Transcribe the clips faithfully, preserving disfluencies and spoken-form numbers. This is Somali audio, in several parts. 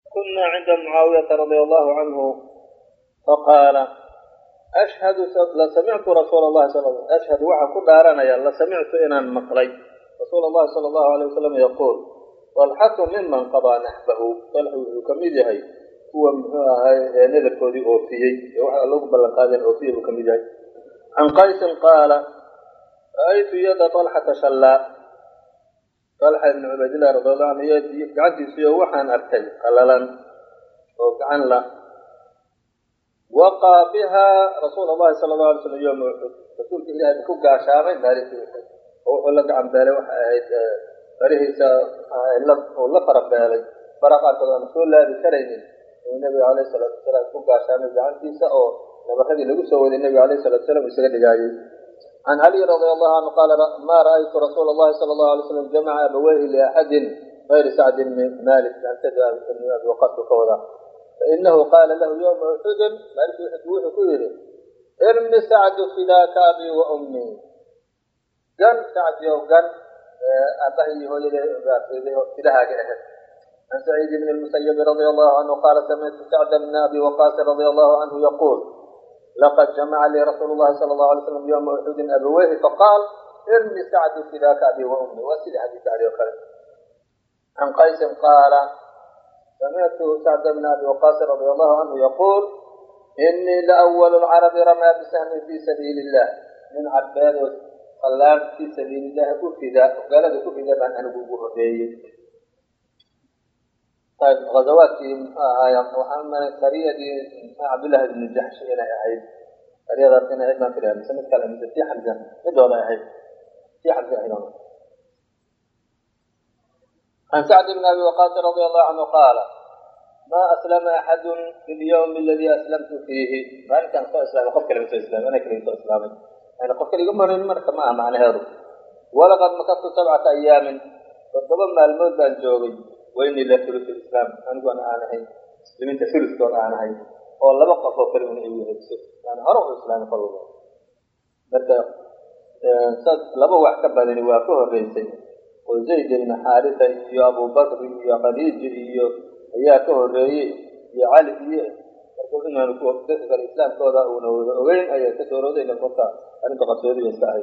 كنا عند معاوية رضي الله عنه فقال أشهد لسمعت رسول الله صلى الله عليه وسلم أشهد وحا كدارانيا لسمعت إنان مقلي رسول الله صلى الله عليه وسلم يقول طلحة ممن قضى نحبه طلحة كميدهي هو نذر كودي أوفيي وحا لو بلقادين أوفيي كميدهي عن قيس قال رأيت يد طلحة شلاء طلحة بن عبيد الله رضي الله عنه يدي قعدي سيو وحان أرتي قللا وقعن له وقى بها رسول الله صلى الله عليه وسلم يوم أحد رسول الله بكو قاشامي داري في أحد وحو لك عن بالي وحايد فريهيسا ولا فرق بالي فرقات رسول الله بكريم والنبي عليه الصلاة والسلام بكو قاشامي جعل فيسا أو نبخذي لقصة والنبي عليه الصلاة والسلام يسجد جاي عن علي رضي الله عنه قال ما رأيت رسول الله صلى الله عليه وسلم جمع أبويه لأحد غير سعد بن مالك أن تدعى بن أبي وقاص وكوضع فإنه قال له يوم أحد مالك يحدوه كله ارمي سعد فداك أبي وأمي قال سعد يوم قال أبهي هو فداها كأهد عن سعيد بن المسيب رضي الله عنه قال سمعت سعد بن أبي وقاص رضي الله عنه يقول لقد جمع لي رسول الله صلى الله عليه وسلم يوم أحد أبويه فقال ارمي سعد فداك أبي وأمي وسيد حديث عليه وخير عن قيس قال سمعت سعد بن أبي وقاص رضي الله عنه يقول إني لأول العرب رمى بسهم في سبيل الله من عباد قلال في سبيل الله أفدا وقال له أفدا من أنا بوبوه بيه طيب غزوات آية وحنا سرية عبد الله بن جحش إلى أعيد سرية ذاتنا عيد ما فيها نسمى كلام في حمزة مدة ولا أعيد في حمزة هنا عن سعد بن أبي وقاص رضي الله عنه قال ما أسلم أحد في اليوم الذي أسلمت فيه ما كان سوى إسلام قف كلمة إسلام أنا كلمة إسلام أنا قف كلمة مرة مرة ما معنى هذا ولقد مكثت سبعة أيام فضربنا الموت بن جوبي وإني لا ثلث الإسلام أنا أنا أنا هاي لمن تثلث وأنا أنا هاي والله بقى فوق كلمة أيوه يعني هروح الإسلام قال الله بدأ صد لبوا واحد بدني وافه الرئيسي وزيد بن حارثة يا أبو بكر يا خديجة يا يا كهري يا علي يا فقلت إنه نقول تذكر الإسلام كذا وين أي تسورة إلى المكة أنت قصدي يستعي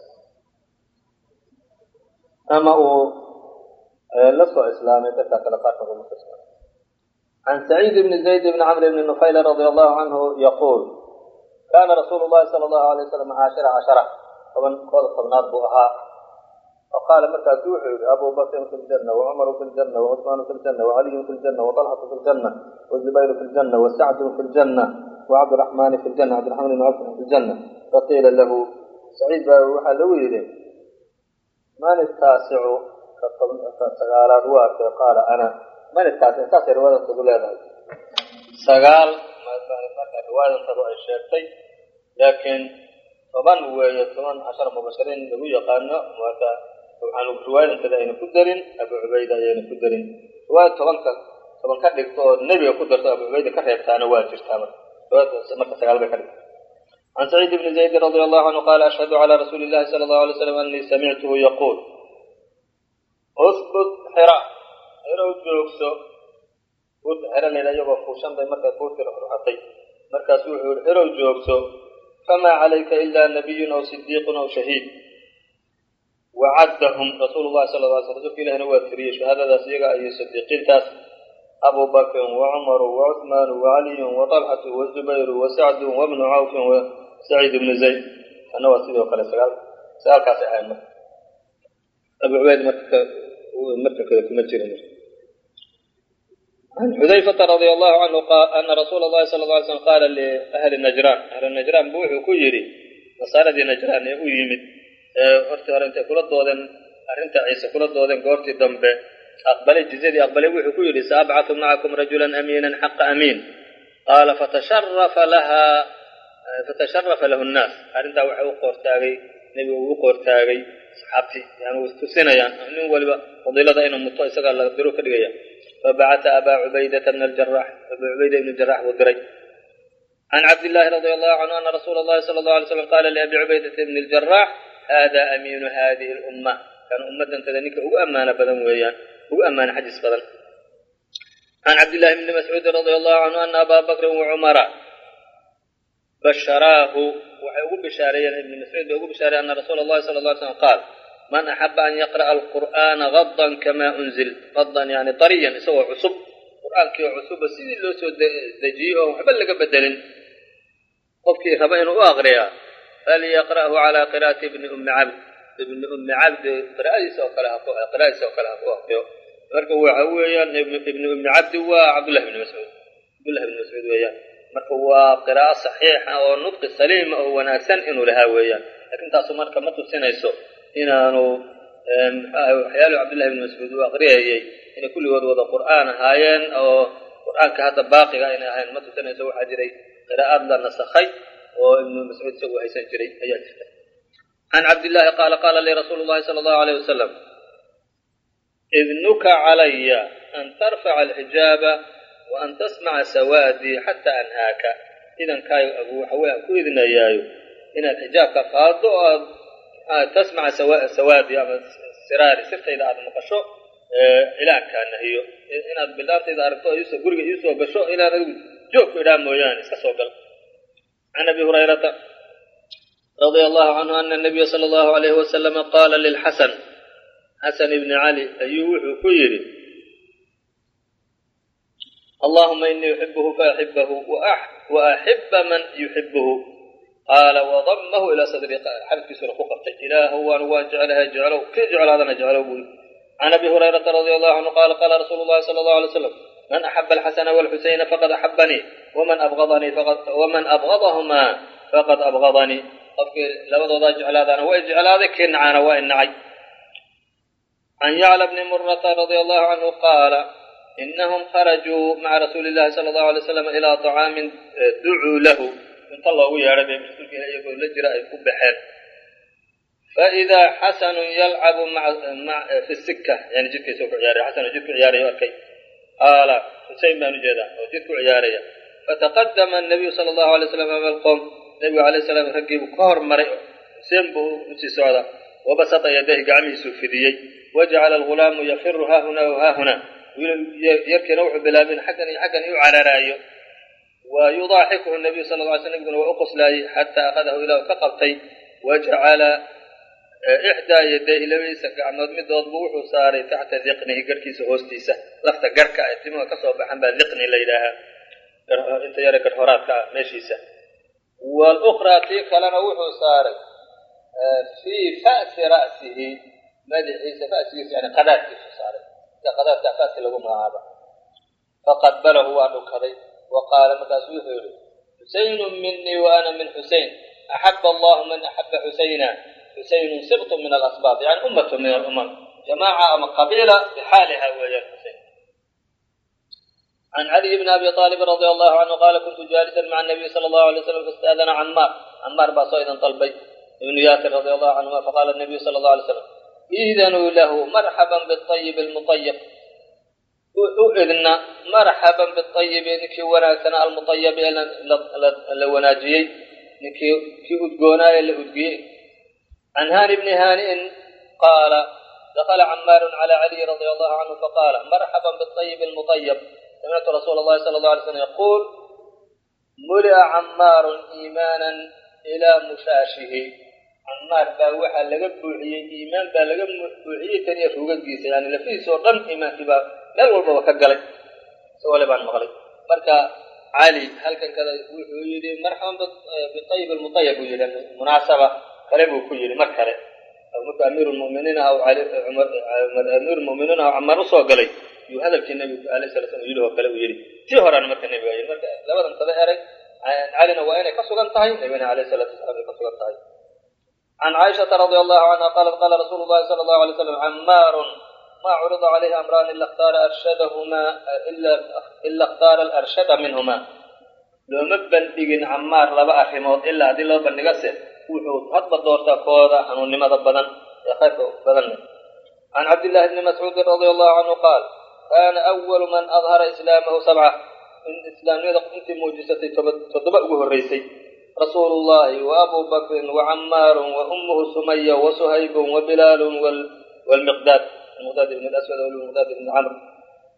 أما هو لصق إسلامي تذكر لقاء المسلم عن سعيد بن زيد بن عمرو بن نفيل رضي الله عنه يقول كان رسول الله صلى الله عليه وسلم عاشر عشرة طبعا قال صبنات بوها فقال متى توحي أبو بكر في الجنة وعمر في الجنة وعثمان في الجنة وعلي في الجنة وطلحة في الجنة والزبير في الجنة وسعد في الجنة وعبد الرحمن في الجنة عبد الرحمن بن عوف في الجنة فقيل له سعيد وحلوي له من التاسع كسغال أدوار قال أنا من التاسع التاسع رواية تقول هذا سغال ما رواية تقول الشيخ لكن طبعا هو يتمنى عشر مبشرين لو يقالنا وهذا عن رواية كذا إن كدرين أبو عبيدة إن كدرين رواية طبعا طبعا كان دكتور النبي يقدر أبو عبيدة كره بتاعنا واجر تمام رواية سمعت سجال بكرة عن سعيد بن زيد رضي الله عنه قال أشهد على رسول الله صلى الله عليه وسلم أني سمعته يقول أثبت حراء حراء جوكسو قلت حراء لنا يبقى خوشان بمركز قلت رحطي مركز حراء جوكسو فما عليك إلا نبي أو صديق أو شهيد وعدهم رسول الله صلى الله عليه وسلم إلى هنا وثري شهادة ذا سيغا أي صديقين تاس أبو بكر وعمر وعثمان وعلي وطلحة والزبير وسعد وابن عوف وسعيد بن زيد أنا وسيدي وقال سأل سأل كاسي حيما أبو عبيد مكة مكة كذا كمجر عن حذيفة رضي الله عنه قال أن رسول الله صلى الله عليه وسلم قال لأهل النجران أهل النجران بوحوا كيري نصارى دي نجران يمد horta arrinta kula doodan arrinta ciise kula doodan goortii dambe aqbalay jizadii aqbalay wuxuu ku yiri saab'atu ma'akum rajulan aminan haqqa amin qala fatasharrafa laha fatasharrafa lahu an-nas arrinta waxa uu qortaagay nabi uu qortaagay saxaabti yani uu tusinayaan nin waliba fadilada inuu muto isaga la diro ka dhigaya فبعث أبا عبيدة بن الجراح أبو عبيدة بن الجراح وقري عن عبد الله رضي الله عنه أن رسول الله صلى الله عليه وسلم قال لأبي عبيدة بن الجراح هذا أمين هذه الأمة كان أمة تذنك هو أمانة بدن ويان هو أمانة حديث بدن عن عبد الله بن مسعود رضي الله عنه أن أبا بكر وعمر بشراه وحيقول بشاريا ابن مسعود بيقول بشاريا أن رسول الله صلى الله عليه وسلم قال من أحب أن يقرأ القرآن غضا كما أنزل غضا يعني طريا يسوى عصب القرآن كي عصب سيدي اللي سوى دجيه وحبل لك بدل قفكي ربين وأغريا فليقرأه على قراءة ابن أم عبد ابن أم عبد قراءة سوى كلها قراءة سوى كلها marka waxa weeyaan ibn ibn abd wa abdullah ibn mas'ud abdullah ibn mas'ud weeyaan marka waa qiraa'o saxiix ah oo nudq saliim oo wanaagsan inuu lahaa weeyaan laakiin taas marka ma tusinayso inaanu waxyaalo abdullah ibn mas'ud waa qiriyay in kulligood wada qur'aan ahaayeen oo qur'aanka hadda baaqiga inay ahayn ma tusinayso waxa jiray qiraa'ad la nasakhay oo ibn mas'ud soo haysan jiray ayaa jirta an abdullah qala qala li rasulullah sallallahu alayhi wasallam إذنك علي أن ترفع الحجاب وأن تسمع سوادي حتى أنهاك إذن كايو أبو حواء كويذن إيايو إن الحجاب كفاض تسمع سوادي أما سراري سرت إذا أردنا قشو إلى أن كان هيو إن بالله إذا أردتوا يوسف قرق يوسف قشو إلى جوك إلى موياني سسوقل عن أبي هريرة رضي الله عنه أن النبي صلى الله عليه وسلم قال للحسن حسن بن علي أيوح كيري اللهم إني أحبه فأحبه وأحب من يحبه قال وضمه إلى صدري حرف سورة قبط إله وأنوان جعلها جعله كي جعل هذا نجعله عن أبي هريرة رضي الله عنه قال قال رسول الله صلى الله عليه وسلم من أحب الحسن والحسين فقد أحبني ومن أبغضني فقد ومن أبغضهما فقد أبغضني لو ضد جعل هذا وإجعل هذا كنعان وإنعي عن يعلى بن مرة رضي الله عنه قال إنهم خرجوا مع رسول الله صلى الله عليه وسلم إلى طعام دعوا له انت الله يا ربي يقول لجرا يكب حال فإذا حسن يلعب مع, مع في السكة يعني جدك يسوق عياري حسن جدك عياري وأركي قال حسين بن جدا وجدك عياري فتقدم النبي صلى الله عليه وسلم أمام القوم النبي عليه السلام ركب كهر مرئ سيمبو نسي سعودة وبسط يديه قعمه سفديي وجعل الغلام يفر ها هنا وها هنا يركي نوع بلابين حقا حقا يعلى رايه ويضاحكه النبي صلى الله عليه وسلم وأقص لاي حتى أخذه إلى كقبتي وجعل إحدى يديه لويس كعمد مدود بوح وصار تحت ذقنه قركيس هوستيسة لفت قركة اتمه كصوب حنبا ذقني ليلها انت يرك الحرات ماشيسة والأخرى تيك لنا وح وصار في فأس رأسه ماذا عيسى فأسه يعني قدات صار قدات فأس له معابا فقبله وأنه كذي وقال مكاسوه حسين مني وأنا من حسين أحب الله من أحب حسينا حسين سبط من الأسباط يعني أمة من الأمم جماعة أم قبيلة بحالها وهي الحسين عن علي بن أبي طالب رضي الله عنه قال كنت جالسا مع النبي صلى الله عليه وسلم فاستأذن عمار عمار باصيدا طلبي ابن ياسر رضي الله عنهما فقال النبي صلى الله عليه وسلم إذنوا له مرحبا بالطيب المطيب وإذن مرحبا بالطيب نكي وناسنا المطيب لوناجي نكي كي أدقونا اللي أدقي عن هاني بن هانئ قال دخل عمار على علي رضي الله عنه فقال مرحبا بالطيب المطيب سمعت رسول الله صلى الله عليه وسلم يقول ملئ عمار إيمانا إلى مشاشه عمار باوحا لقد بوحيي إيمان با لقد بوحيي تانية فوقت جيسا يعني لفيه سوران إيمان كبا لا الولبا وكقلي سوالي بان مغلي مركا علي هل كان كذا يقول مرحبا بالطيب المطيب يقول مناسبة قلبه كله مركله أو أمير المؤمنين أو عمر أمير المؤمنين أو عمر رسول قلي يهذا النبي عليه الصلاة والسلام يقوله قلبه يري تهرا مركا النبي عليه مركا لابد أن تظهر علينا وأين كسوغان تاي نبينا عليه الصلاة والسلام كسوغان تاي عن عائشة رضي الله عنها قالت قال رسول الله صلى الله عليه وسلم عمار ما عرض عليه أمران إلا اختار أرشدهما إلا إلا اختار الأرشد منهما لو مبن تيجين عمار لبا أخيموت إلا هذه لو بنقصه وحوت هضب الدورتا كودا حنون لماذا بدن يخافوا بدن عن عبد الله بن مسعود رضي الله عنه قال كان أول من أظهر إسلامه سبعة من إسلام يدق أنت موجزتي تطبقه الرئيسي رسول الله وأبو بكر وعمار وأمه سمية وسهيب وبلال والمقداد المقداد بن الأسود والمقداد بن عمرو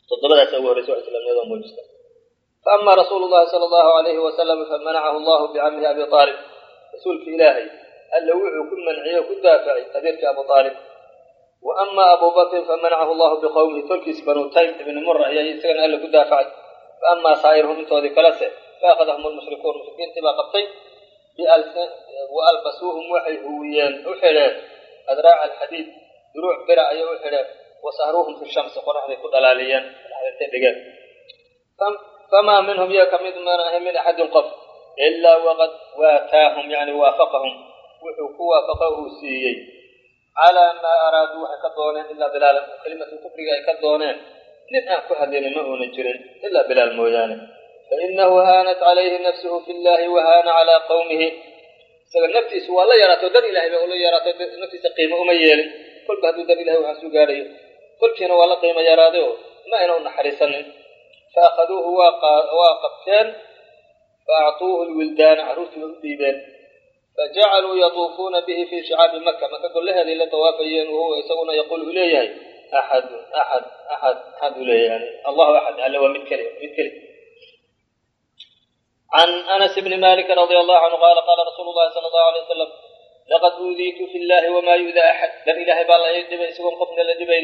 todobadaas ugu horeysa wax islaamnimada muujista فأما رسول الله صلى الله عليه وسلم فمنعه الله بعمه أبي طالب رسولك إلهي ألا وعو كل منعيه كل دافعي قديرك أبو طالب وأما أبو بكر فمنعه الله بقومه تركس بنو تيم بن مرة يسكن ألا كل دافعي فأما سائرهم من توذي كلاسه فأخذهم المشركون المشركين تبا قبطي وألبسوهم وحي هويان وحلال أدراع الحديد دروع برع وحلال وسهروهم في الشمس قرحة كل دلاليا فما منهم يكمد من أحد قف إلا وقد واتاهم يعني وافقهم وحكوا وافقه سيئي على ما أرادوا كدونين إلا بلالا كلمة الكفر كدونين لن أكو هذين ما هو نجرين إلا بلال مويانه فإنه هانت عليه نفسه في الله وهان على قومه سأل نفسي سوى الله يرى تدر إلهي بأقول يرى نفسي سقيمة أميال كل بهدو در إلهي وحسو قاريه كل كينا والله قيمة يراده ما إنه نحرسن فأخذوه واقفتان فأعطوه الولدان عروس الديبان فجعلوا يطوفون به في شعاب مكة ما تقول لها ذي لطوافيا وهو يسوون يقول إليه أحد أحد أحد أحد إليه يعني الله أحد هل هو متكلم متكلم عن أنس بن مالك رضي الله عنه قال قال رسول الله صلى الله عليه وسلم لقد أوذيت في الله وما يؤذى أحد در إلهي بالله يجب يسوون قبل الذين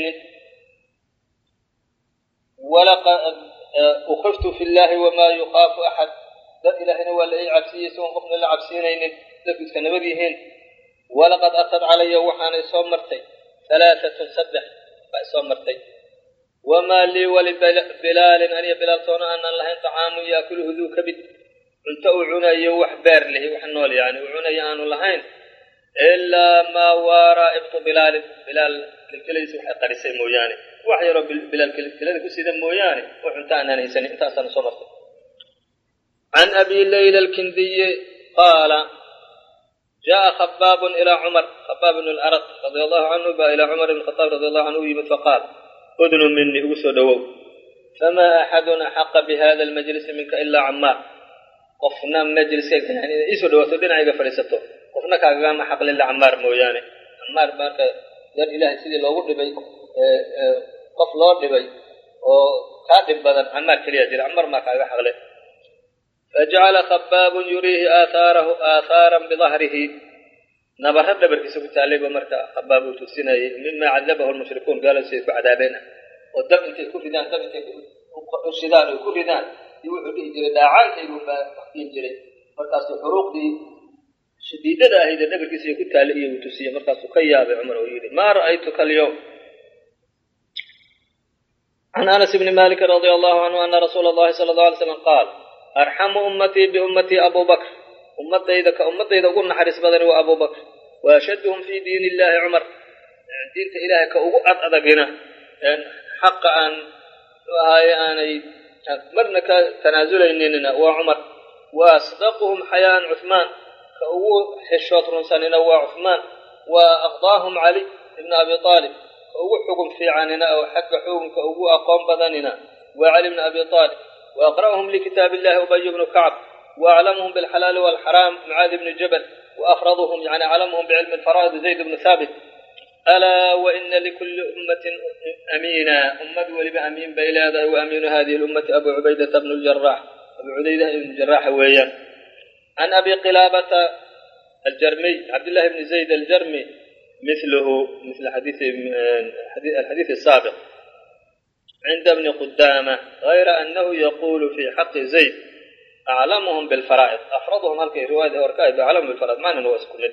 ولقد أخفت في الله وما يخاف أحد در إلهي ولا عبسي يسوون قبل العبسينين لكن كنبذيهن ولقد أخذ علي وحاني صومرتي ثلاثة سبح صومرتي وما لي ولبلال أن يبلال صونا أن الله طعام يأكله ذو كبد انت أعنا يوح بار له وحنول يعني أعنا يان اللهين إلا ما وراء ابط بلال بلال كالكليس وحق رسي موياني وحي رب بلال كالكليس كسيدا موياني وحنت أنا نيساني انت أصلا صومرتي عن أبي الليل الكندي قال جاء خباب إلى عمر خباب بن الأرق رضي الله عنه بقى إلى عمر بن الخطاب رضي الله عنه فقال أذن مني أسدوا فما أحد أحق بهذا المجلس منك إلا عمار قفنا مجلس يعني يسدوا سدنا عيقا فريسته قفنا كأقام حق لله عمار موياني عمار بارك يا إله سيدي الله ورد بي قف الله بي وكاتب بدن عمار كليا جير عمار ما كأقام حق له فجعل خباب يريه آثاره آثارا بظهره نبر هذا بركيسو بالتالي بمركا خباب تسينا مما عذبه المشركون قالوا سيكون عذابنا والدم انت يكون في دان دم انت الشدان يكون في دان يوحوا به جري داعان يقول ما تخطين جري مركز الحروق دي شديدة هيدا دبر كيسو يكون تالي وتسيا مركز كيا بعمر ويري ما رأيتك اليوم عن أنس بن مالك رضي الله عنه أن رسول الله صلى الله عليه وسلم قال أرحم أمتي بأمتي أبو بكر أمتي إذا كأمتي إذا قلنا حرس بدر وأبو بكر وأشدهم في دين الله عمر يعني دين إلهي كأوقات أدقنا يعني حق أن وهاي أنا مرنك تنازل إننا وعمر وأصدقهم حياء عثمان كأوق حشوط رنساننا وعثمان وأقضاهم علي بن أبي طالب كأوق حكم في عننا أو حق حكم كأوق أقوم بدننا وعلي بن أبي طالب وأقرأهم لكتاب الله أبي بن كعب وأعلمهم بالحلال والحرام معاذ بن جبل وأفرضهم يعني علمهم بعلم الفرائض زيد بن ثابت ألا وإن لكل أمة أمينا أمة ولب أمين بيلاده وأمين هذه الأمة أبو عبيدة بن الجراح أبو عبيدة بن الجراح وياه عن أبي قلابة الجرمي عبد الله بن زيد الجرمي مثله مثل حديث الحديث السابق عند ابن قدامة غير أنه يقول في حق زيد أعلمهم بالفرائض أفرضهم هلك رواية وركائب أعلمهم بالفرائض ما ننوى سكنت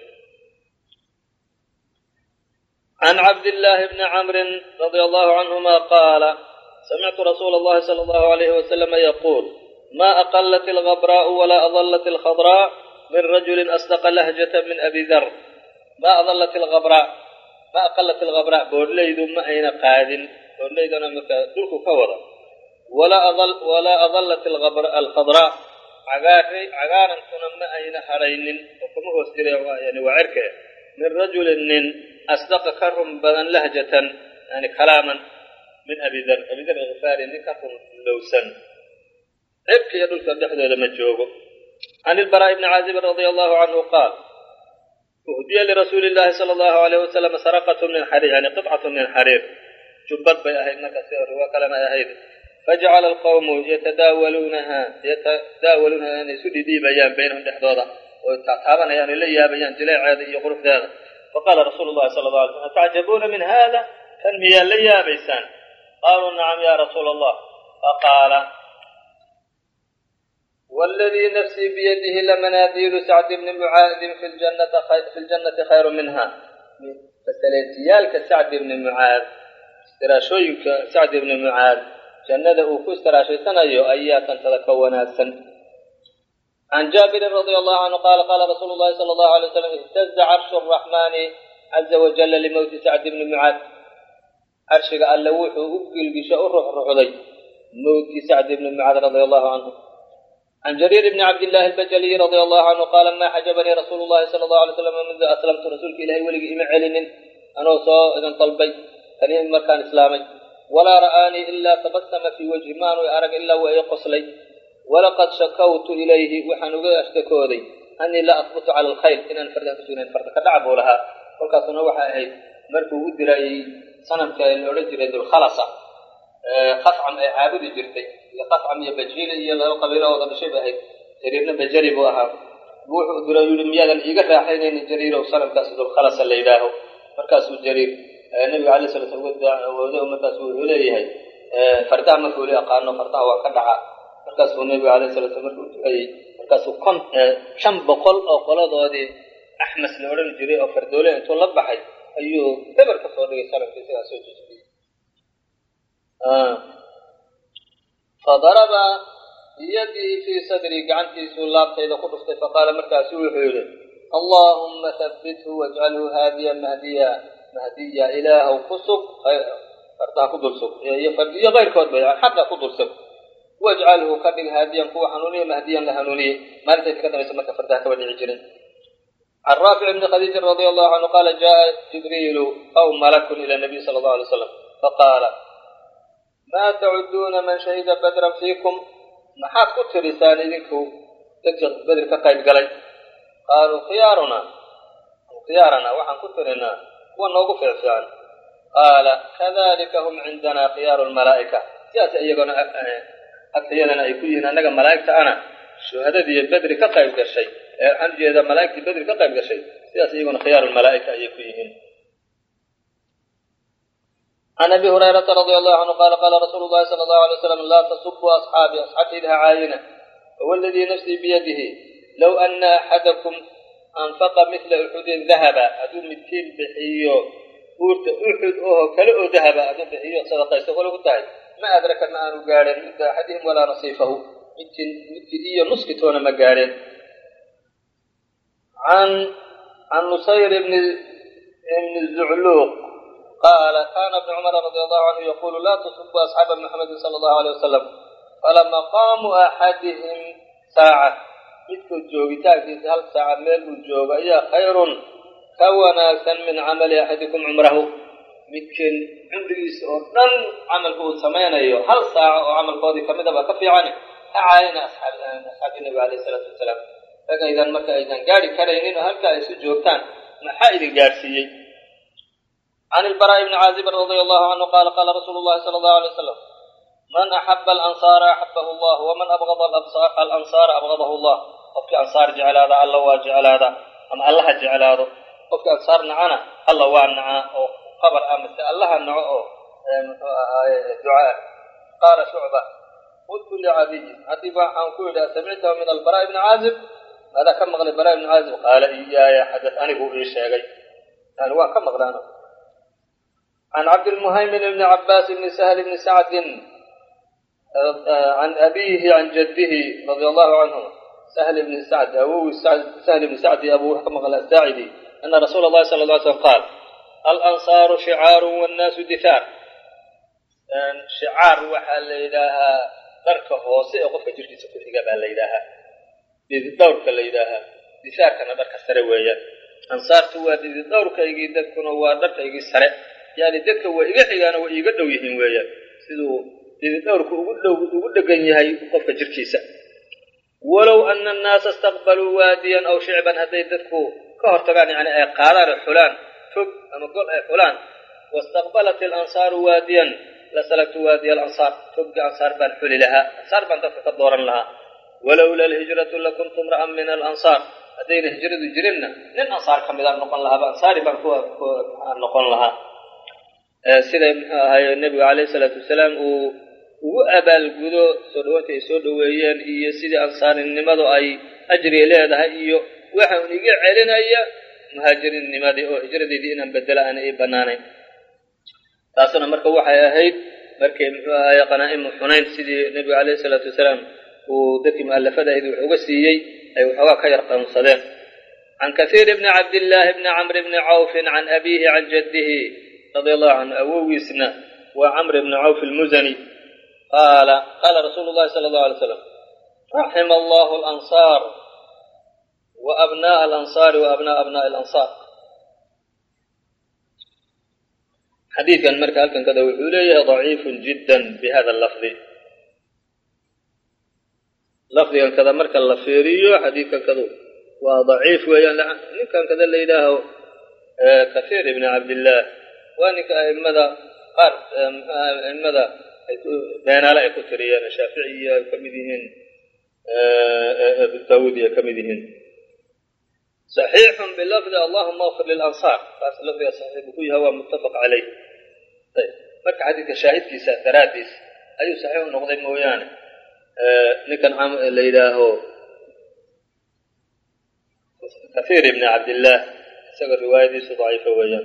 عن عبد الله بن عمرو رضي الله عنهما قال سمعت رسول الله صلى الله عليه وسلم يقول ما أقلت الغبراء ولا أضلت الخضراء من رجل أصدق لهجة من أبي ذر ما أضلت الغبراء ما أقلت الغبراء بوليد ما أين قادن بوليد أنا مكدلك كورا ولا أضل ولا أضلت الغبراء الخضراء عقاري عقارا كنا ما أين حرين وكما هو سريع يعني وعركة من رجل أصدق كرم بدن لهجة يعني كلاما من أبي ذر أبي ذر الغفاري إني كرم لوسن ابكي يدلك الدحدة لما تجوبه عن البراء بن عازب رضي الله عنه قال أهدي لرسول الله صلى الله عليه وسلم سرقة من الحرير يعني قطعة من الحرير جبت بأهيد نكسر وكلام أهيد fajacala alqawmu yatadaawaluunaha yatadaawaluunaha inay isu dhidhiibayaan baynahum dhexdooda oo taabanayaan oo la yaabayaan jileeceeda iyo quruxdeeda. faqaala rasuulu llahi sala allahu alay slam atacjabuuna min hada, kan miyaa la yaabaysaan? qaaluu nacam ya rasuula allah. faqaala wاladii nafsii biyadihi lamanaadiilu sacdi bni mucaadin fi ljannati khayru minha. fasaleetiyaalka sacdi bni mucaad, istiraashooyinka sacdi bni mucaad jannada uu ku istiraashaysanayo ayaa tantada ka wanaagsan. can jaabirin radia allahu canhu qaala qaala rasuulu llahi sala allahu alay wasalam ihtaza carshu araxmaani caza wajalla limowti sacdi bni mucaad. carshiga alle wuxuu u gilgisho u ruxruxday mowtkii sacdi bni mucaad radia allahu canhu. can jariir bni cabdillahi albajaliyi radia allahu canhu qaala maa xajabanii rasuulu llahi sala allahu alay slam mundu aslamtu. rasuulka ilahay weligii ima celinin anoo soo idin dalbay tani markaan islaamay. walaa ra'aanii ilaa tabassama fii wajhi, maanu arag ilaa waa ii qoslay. walaqad shakawtu ilayhi, waxaan uga ashtakooday anii la asbutu cala alkhayl, inaan fardaha ku sugnayn, farda ka dhaca buu lahaa. kolkaasuna waxay ahayd markuu u dirayay sanamka la odhan jiray dulkhalasa, qafcam ay caabudi jirtay, iyo qafcam iyo bajiili iyo laba qabiilo wada dhashay ba ahayd. jariirna bajali buu ahaa. wuxuu diray yidhi miyaadan iiga raaxaynaynin jariirow sanamkaas dulkhalasa la yidhaaho. markaasuu jariir nabiga alay sala slam woodo markaasu wuxuu leeyahay fardaha ma fuuli aqaano, fardaha waa ka dhaca. markaasuu nabiga alayh sala slam markuu duceeyey, markaasuu kon shan boqol oo qoladoodii axmas la odhan jiray oo fardoole intuu la baxay ayuu eber ka soo dhigay sanamkii sidaa soo jejbiyey. fadaraba biyadihi fii sadrii, gacantiisuu laabtayda ku dhuftay. faqaala markaasu wuxuu yidhi allaahumma habbithu wajcalhu haadiyan mahdiya mahdiya, ilaahow ku sug, fardaha ku dul sug, iyo kayrkoodba xaqa ku dul sug. wajcalhu ka dhig haadiyan kuwa hanuuniye mahdiyan la hanuuniyey. maalintaydka ka dambaysa marka fardaha kaba dhici jirin. can raafic bni khadiijin radia allahu canhu qaala jaءa jibriilu aw malakun ila nabiy sala allahu alay wasalam faqaala maa tacuduuna man shahida badran fiikum, maxaad ku tirisaan idinku dadka bedr ka qayb galay? qaaluu khiyaaruna khiyaarana, waxaan ku tirinaa kuwa noogu fiicfiican. qaala kadalika hum cindana khiyaaru lmalaa'ika, sidaas iyagona agtayadana ay ku yihiin. annaga malaa'igta ana shuhadadii bedri ka qayb gashay, ee waxaan ujeedaa malaa'igtii bedri ka qayb gashay, sidaas iyaguna khiyaaru lmalaa'ika ayay ku yihiin. can abi hurayrata radia allahu canhu qaala qaala rasuulu llahi sala allahu alay wasalam laa tasubuu asxaabii, asxaabtaydaha caayina. wawaladii nafsii biyadihi low ana axadakum anfaqa midla uxudin dahaba, hadduu midkiin bixiyo buurta uxud oo kale oo dahaba hadduu bixiyo sadaqaysto kale ku tahay, ma adraka ma aanu gaadheen midda axadihim walaa nasiifahu, midkin midkii iyo nuski toona ma gaadheen. can can nusayr ibni ibni zucluuq qaala kaana ibnu cumara radia allahu canhu yaquulu laa tasubuu asxaaba muxamedin sala allahu alayh wasalam falamaqaamu axadihim saaca, midkood joogitaankiisa hal saaca meel uu joogo ayaa khayrun ka wanaagsan min camali axadikum cumrahu, midkiin cumrigiisa oo dhan camalka uu samaynayo hal saaco oo camalkoodii kamid a baa ka fiican. ha caayina asxaabii nabiga alayh isalaatu wasalaam. ragaydan marka aydan gaari karaynin oo halkaa isu joogtaan, maxaa idin gaadhsiiyey? can ilbaraa'i bni caazibin radia allahu canhu qaala qaala rasuulu llahi sala allahu alay wasalam man axaba alansaara axabahu allah waman abgada alansaara abgadahu allah. qofkii ansaar jeclaada alla waa jeclaada, ama allaha jeclaado. qofkii ansaar nacana alla waa nacaa oo qabar ah, mise allaha naco oo muxuu ahaaye ducaa. qaala shucba qultu licadiyin, haddii waxaan ku yidhi samictahu min albaraa'i bni caazib, maadaa ka maqlay baraa ibni caazib? qaala iyaaya xadad, anigu ii sheegay, yani waan ka maqlaano. can cabdilmuhaymin bni cabbaas bni sahl bni sacdin can abiihi can jaddihi radia allahu canhu sahl bni sacd, awowi sahl bni sacdi abuu wax ka maqla asaacidi ana rasuula allahi sala alla alay slam qaal alansaaru shicaaru wannaasu difaar. shicaar waxaa la yidhaahaa dharka hoose ee qofka jirkiisa ku xiga baa la yidhaahaa, dhididhawrka la yidhaahaa, difaarkana dharka sare weeyaan. ansaartu waa dhididhawrkaygii, dadkuna waa dharkaygii sare, yani dadka waa iga xigaana waa iiga dhow yihiin weeyaan, siduu dhididhawrku ugu dhow ugu dhegan yahay qofka jirkiisa. walow ana annaasa istaqbaluu waadiyan aw shicban, hadday dadku ka hortagaan, yani ay qaadaan oo xulaan fog ama gol ay xulaan, wastaqbalat ilansaaru waadiyan, lasalagtu waadiya alansaar togga ansaar baan xuli lahaa ansaar baan dadka ka dooran lahaa walowla alhijratu lakuntu imra'an min alansaar haddayna hijradu jirinna nin ansaar ka midaan noqon lahaaba ansaari baan ku noqon lahaa siday muxuu ahaye nebigu calayhi salaatu wasalaam uu ugu abaalgudo soo dhawaanta ay soo dhoweeyeen iyo sidii ansaarinimadu ay ajri leedahay iyo waxa un iga celinaya muhaajiriinnimadii oo hijradeedii inaan bedela aan ii bannaanayn taasuna marka waxay ahayd markay muxuu ahaye qanaa'imu xunayn sidii nebigu calayhi salaatu wasalaam uu dadkii mu'allafadahayd wax uga siiyey ay waxoogaa ka yar qanuunsadeen can kathiir bni cabdillaahi bni camr bni cawfin can abiihi can jaddihi radia allahu canhu awogiisna waa camr bni cawf almuzani qaala qaala rasuulu llahi sala allahu alay slam raxima allahu alansaar wa abna'a alansaari wa abna'a abna'i alansaar xadiidkan marka halkan kada wuxuu leeyahay daciifun jiddan bihada allafdi lafdigan kada marka la fiiriyo xadiidkan kadu waa daciif weeyaan ninkan kada la yidhaaho kathiir ibni cabdillaah waa ninka a'immada qaar a'immada beenaale ay ku tiriyeen shaaficiya ay ka mid yihiin abu daawuud ay ka mid yihiin saxiixun bilafdi allahuma akfir lilansaar taas lafdiga saxiix buu ku yahay waa muttafaq calayh ayb marka xadiidka shaahidkiisa daraaddiis ayuu saxiix u noqday mooyaane ninkan la yidhaaho kathiir ibni cabdillaah isaga riwaayadiisu daciifa weeyaan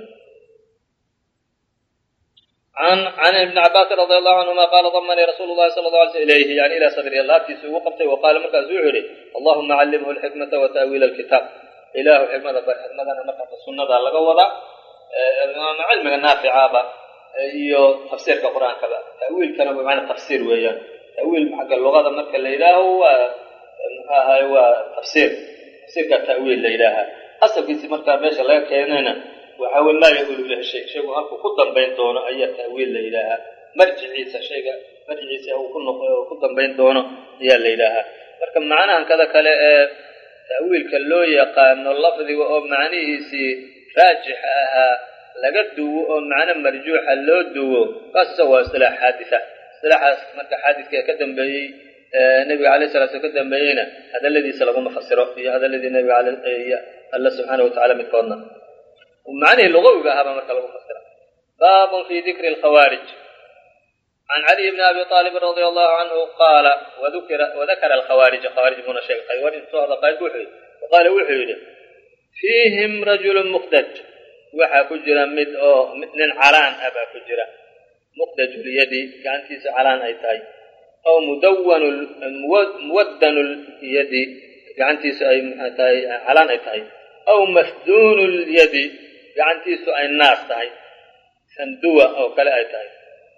عن عن ابن عباس رضي الله عنهما قال ضمني رسول الله صلى الله عليه وسلم إليه يعني إلى صدري الله تيسو وقبته وقال مركز زوعري اللهم علمه الحكمة وتأويل الكتاب إله الحكمة الحكمة أنا مركز السنة ذا لقوضة علم النافع عابا إيو تفسير كقرآن كذا تأويل كان بمعنى تفسير ويان تأويل حق اللغة مركز الإله هو هو تفسير تفسير كتأويل لإلها أصل في مركز ماشي الله كيننا وحاول ما يقول له شيء شيء وهلك قدام بين دونه أي تأويل لإلها مرجع عيسى شيء مرجع عيسى أو كل قدام بين دونه يا لإلها لكن معناها كذا كلا تأويل كلو يقان اللفظ ومعنيه سي راجحها لقدو ومعنى مرجوح اللو دو بس هو اصطلاح حادثة اصطلاح مرجع حادث كقدم به النبي عليه الصلاة والسلام قدم بينه هذا الذي سلقوا مفسره هذا الذي النبي عليه الله سبحانه وتعالى متقنا ومعنى اللغوي هذا مركز المفسر باب في ذكر الخوارج عن علي بن ابي طالب رضي الله عنه قال وذكر وذكر الخوارج خوارج من الشيخ خوارج صهد قال وحي وقال وحي فيهم رجل مقدج وحا كجرا مد او من علان ابا كجرا مقدج اليد كان في علان اي تاي او مدون مودن اليد كان في اي علان اي تاي او مسدون اليد gacantiisu ay naas tahay sanduwa oo kale ay tahay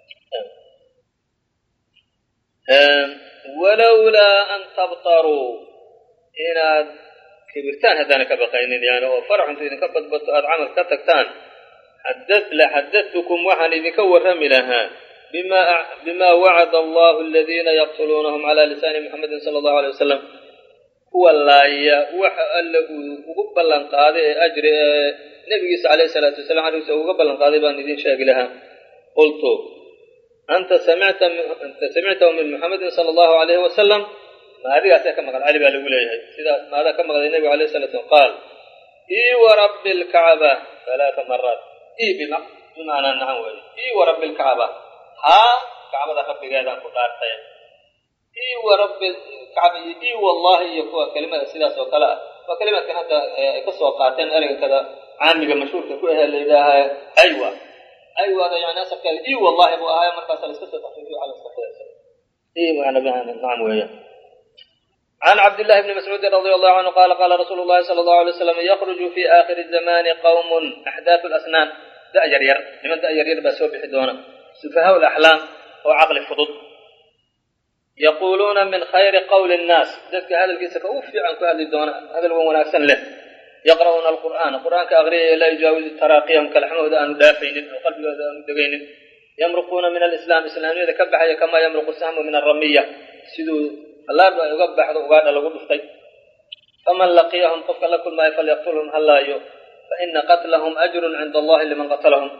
walowlaa an tabtaruu inaad kibirtaan haddaana ka baqaynin yani oo faraxuntu idinka badbato aada camal ka tagtaan la xadadtukum waxaan idinka warrami lahaa bima wacada allahu aladiina yaqtuluunahum cala lisaani muxamedin sala allahu alay wasalam kuwa laaya waxa alla uu ugu ballan qaaday ee ajri ee nabigiisa calayhi salaatu wasalaam xadiisa uga ballan qaaday baan idin sheegi lahaa qultu anta samicta anta samictahu min muxamedin sala allahu alayhi wasalam ma adigaasee ka maqan cali baa lagu leeyahay sidaas maadaa ka maqday nabigu alayhi salatu wasalam qaal ii warabbi alkacba halaata maraat ii bimaanaa nacan weeye ii warabbi alkacba haa kacbada rabbigeedaan ku dhaartay ii warabbi alkacba iyo ii wallahi iyo kuwa kelimada sidaas oo kale ah waa kelimadkan hadda ay ka soo qaateen ereyga kada caamiga mashhuurka ku ahee la yidhaahaa aywa aywada yani asalkeeda ii wallahi buu ahaay markaasa la iska soo taxriifiyo cala istaxyaasa ii macna bihana nacam weeyaan عن عبد الله بن مسعود رضي الله عنه قال قال رسول الله صلى الله عليه وسلم يخرج في آخر الزمان قوم أحداث الأسنان دا يرير لمن دا يرير بسوء بحدونا سفهاء الأحلام وعقل الفضل يقولون من خير قول الناس ذلك هذا القصة أوفي عنك هذا الدونا هذا الومن أحسن له يقرؤون القرآن القرآن كأغريه لا يجاوز التراقيهم كالحمود أن دافين وقلب أن دقين يمرقون من الإسلام إسلامية كبح كما يمرق السهم من الرمية سيدو الله يقبح وقال له قدفتي فمن لقيهم قفل كل ما يفل يقتلهم هلا يو فإن قتلهم أجر عند الله لمن قتلهم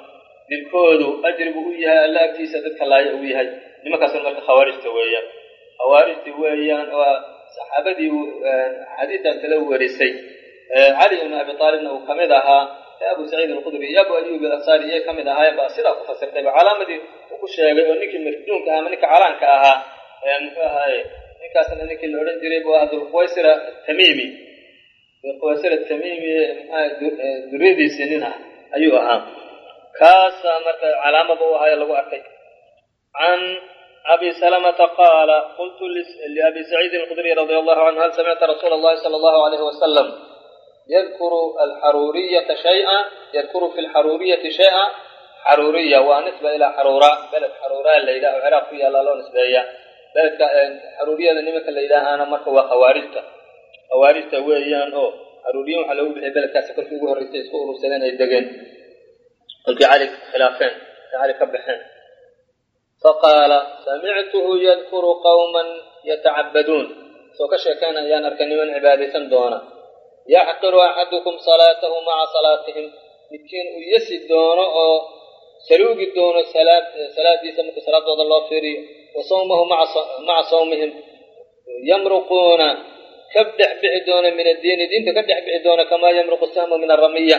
dilkoodu ajri buu u yahay alla agtiisa dadka laaya uu yahay nimankaasna marka khawaarijta weeyaan khawaarijtii weeyaan waa saxaabadii xadiidan kala warisay cali ibn abi aalibna uu ka mid ahaa abu saciid alqudri iyo abu ayub alansaari iyo ka mid ahaayeen baa sidaa ku fasirtayba calaamadii uu ku sheegay oo ninkii mafduunka ama ninka calaanka ahaa muxuu ahaaye ninkaasna ninkii la odhan jiray buu ahaa dulquwaysira tamimi dulquwaysira tamimi maxaa duriyadiisii nin ah ayuu ahaa kaasa marka calaamada u ahaayo lagu arkay can abi salamata qaala qultu liabi saciid alqudri radia allahu canhu hal samicta rasuula allahi sala allahu alayhi wasalam يذكر الحرورية شيئا يذكر في الحرورية شيئا حرورية ونسبة إلى حروراء بلد حروراء اللي إله عراق فيها لا لون نسبة بلد حرورية نمك اللي إله أنا مركب وخوارجته خوارجته ويان أو حرورية وحلو بحي بلد كاسكر في وهر رسيس فوق رسلين يدقين قلت عليك خلافين عليك كبحين فقال سمعته يذكر قوما يتعبدون سوكشا كان يانر كنمن عبادي سندونا يحقر أحدكم صلاته مع صلاتهم يمكن يسد دونه أو سلوك دونه صلاة صلاة يسمى صلاة الله فيري وصومه مع مع صومهم يمرقون كبدح بعدون من الدين دين كبدح بعدون كما يمرق السهم من الرمية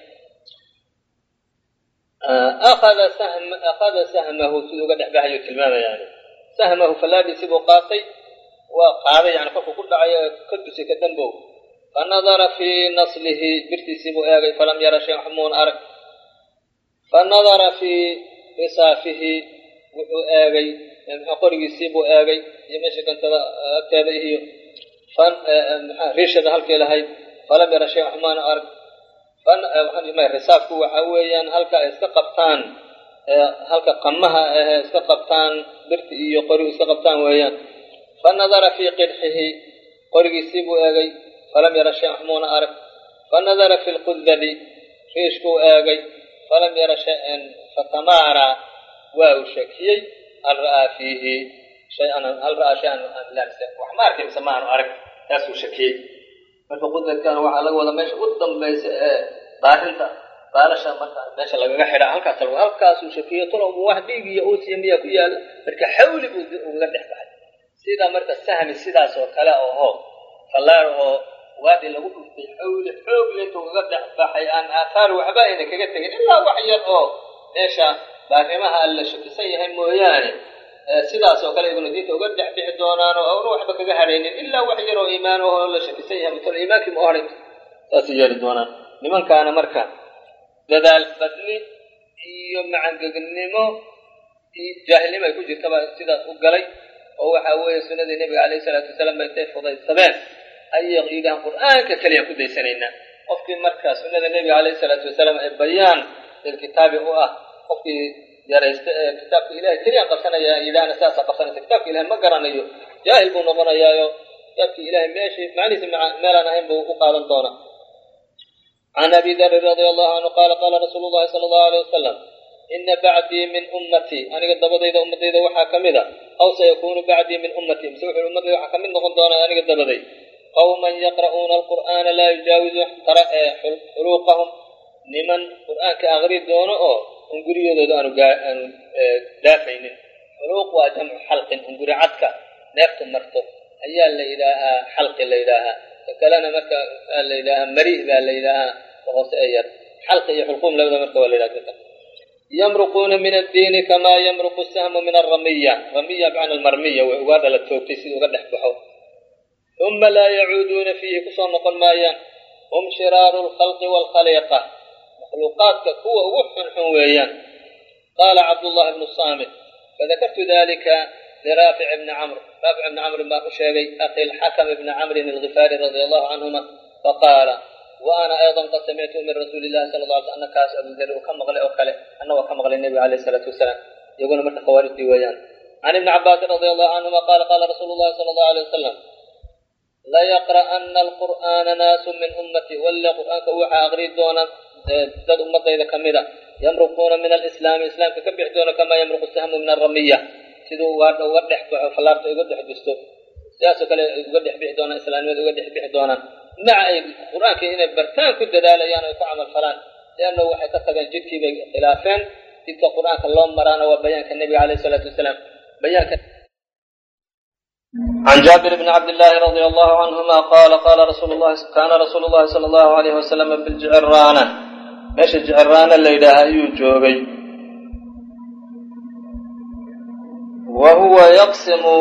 أخذ سهم أخذ سهمه سلوك كبدح بحي الكلمة يعني سهمه فلا يسيب قاطي وقاضي يعني فوق كل عيا كدس كدنبو فنظر في نصله برتسب آغي فلم يرى شيء حمون أرك فنظر في رصافه آغي أقرق السيب آغي يمشي كنت أكتاده ريشة هلك لهي فلم يرى شيء حمون أرك رصافه وحويا هلك استقبتان هلك قمها استقبتان برتي يقرق استقبتان وهي فنظر في قدحه قرق السيب آغي فلم يرى شيء حمون أرك فنظر في القذذ ريشكو آغي فلم يرى شيئا فتمارى وشكي هل رأى فيه شيئا هل رأى شيئا لامسا وحمار كيف سمعنا أرك ياسو شكي فالقذذ كان وحالا ولا ماشي قدام بيس باهلتا بارشا مركا ماشي لغا خيرا halkaas halkaas uu shakiyo tolo wax dhiigi oo siimiya ku yaal marka xawli uu uga dhaxbay sida marka sahmi sidaas oo kale oo falaar oo وادي لو قلت حول حول انت وقد بحي ان اثار وحبائن كغا تغين الا وحير او meesha baarimaha alla shaqeeyay mooyaane sidaas oo kale ibn diinta uga dhaxbixi doonaan oo ruuxba kaga hareynin illa wax yar oo iimaan oo la shaqeeyay mutul iimaanki ma horay taas yeeli doonaan nimankaana marka dadaal badni iyo macangagnimo iyo jahilnimo ay ku jirtaba sidaas u galay oo waxa weeye sunnada nabiga kaleey salaatu wasalaam bay tafadaysadeen ay yaqiin quraanka kaliya ku daysanayna qofkii marka sunnada nabiga kaleey salaatu wasalaam ay bayaan الكتاب هو قفي يريست كتاب إله كريم قصنا يا إله نساس قصنا كتاب إله ما قرنيه جاهل بنظرنا يا يو كتاب إله ماشي معني سمع ما لنا هم وقال طونا عن أبي ذر رضي الله عنه قال قال رسول الله صلى الله عليه وسلم إن بعدي من أمتي أنا قد بدي إذا أمتي إذا وحكم إذا أو سيكون بعدي من أمتي مسوح الأمة وحكم من غندونا أنا قد بدي قوما يقرؤون القرآن لا يجاوز حلوقهم niman quraanka aqri doono oo unguriyadooda aanu daafaynin xuruuq waa jamc xalqin unguri cadka neeftu marto ayaa la ilaaha xalqi la ilaaha kalana marka la ilaaha mari baa la ilaaha hoose ayar xalqi iyo xulqum labada marka waa la ilaaha yamruquna min ad-din kama yamruqu as-sahmu min ar-ramiyya ramiyya ba'na al-marmiyya wa wada la toogtay sidoo uga dhaxbaxo thumma la ya'uduna fihi kusoo noqon maayaan hum shirarul khalqi wal khaliqa مخلوقات كقوة وحن حويا قال عبد الله بن الصامت فذكرت ذلك لرافع بن عمرو رافع بن عمرو ما أشابي أخي الحكم بن عمرو الغفاري رضي الله عنهما فقال وأنا أيضا قد سمعت من رسول الله صلى الله عليه وسلم أنك أسأل الذر وكم غلي أوكله أنه وكم غلي النبي عليه الصلاة والسلام يقول من خوارج ديوان عن ابن عباس رضي الله عنهما قال قال رسول الله صلى الله عليه وسلم لا يقرأن القرآن ناس من أمتي ولا قرآن كوحا أغريد دونا dad ummadayda kamida yamruquna min al-islam islamka ka bixdoona kama yamruqu sahmu min ar-ramiyya sidoo waada uga dhaxbaxo falaarta uga dhaxbisto siyaas kale uga dhaxbixdoona islaamnimada uga dhaxbixdoona maca ay quraanka inay bartaan ku dadaalayaan oo ku amal falaan leeyahay waxay ka tagaan jidkii bay khilaafeen jidka qur'aanka loo maraana waa bayaanka nebiga calayhi salaatu wasalaam bayaanka can jaabir bni cabdillaahi radia allahu canhuma qaala qaala rasuulu llahi kaana rasuulu llahi sala allahu alayhi wasalam biljiciraana meesha jiciraana la yidhaaha ayuu joogay wa huwa yaqsimu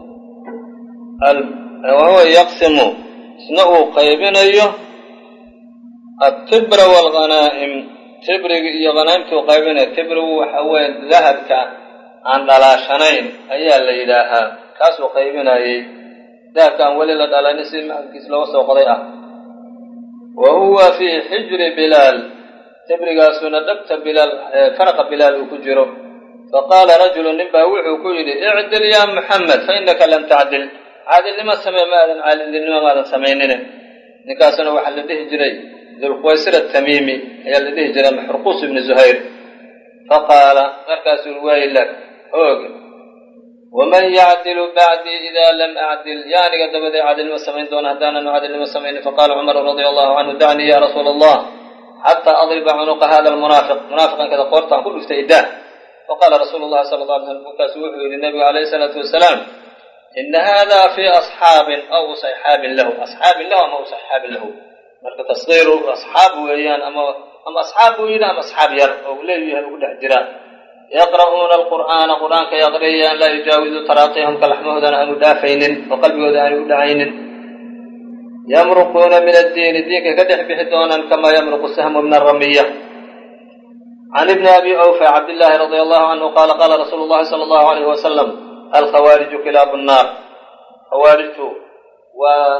wa huwa yaqsimu isna uu qaybinayo altibra waalghanaa'im tibrigi iyo hanaa'imtii uu qaybinayo tibrigu waxa weeye dahabka aan dhalaashanayn ayaa la yidhaahaa kaasuu qaybinayey dahabka aan weli la dhalanin si macalkiis looga soo qoday ah wa huwa fii xijri bilaal tibrigaasuna dhabta bilaal faraqa bilaal uu ku jiro faqaala rajulu nin baa wuxuu ku yidhi icdil yaa muxamed fa innaka lam tacdil caadilnimo samee maadan caadilnimo maadan samaynine ninkaasuna waxaa la dhihi jiray dulquwaysir atamiimi ayaa la dhihi jiray maxruquus ibni zuhayr faqaala markaasuu waylak hoog waman yacdilu bacdii idaa lam acdil yaa aniga dabaday caadilnimo samayn doona haddaananu caadilnimo samaynin faqaala cumaru radia allahu canhu dacnii ya rasuula allah xataa adriba cunuqa hada almunaafiq munaafiqankada qoortaan ku dhuftay idaah faqaala rasuulu llahi sala alla alay slam markaasu wuxuu yidhi nabigu calayhi salaatu wasalaam ina hada fii asxaabin aw saxaabin lahu asxaabin lahu ama saxaabin lahu marka tasqiiru asxaab weeyaan ama ama asxaab buu yidhi ama asxaab yar oo uu leeyahay ugu dhex jira yaqra'uuna alqur'aana qur'aanka yaqriyayaan laa yujaawizu taraaqihum kalaxmahoodana aanu dhaafaynin oo qalbigooda aanu u dhacaynin yamruquuna min addiini diinka ka dhex bixi doonaan kamaa yamruqu sahmu min aramiya can ibni abi awfa cabdillaahi radia allahu canhu qaala qaala rasuulu llahi sala allahu alayhi wasalam alkhawaariju kilaabu nnaar khawaarijtu waa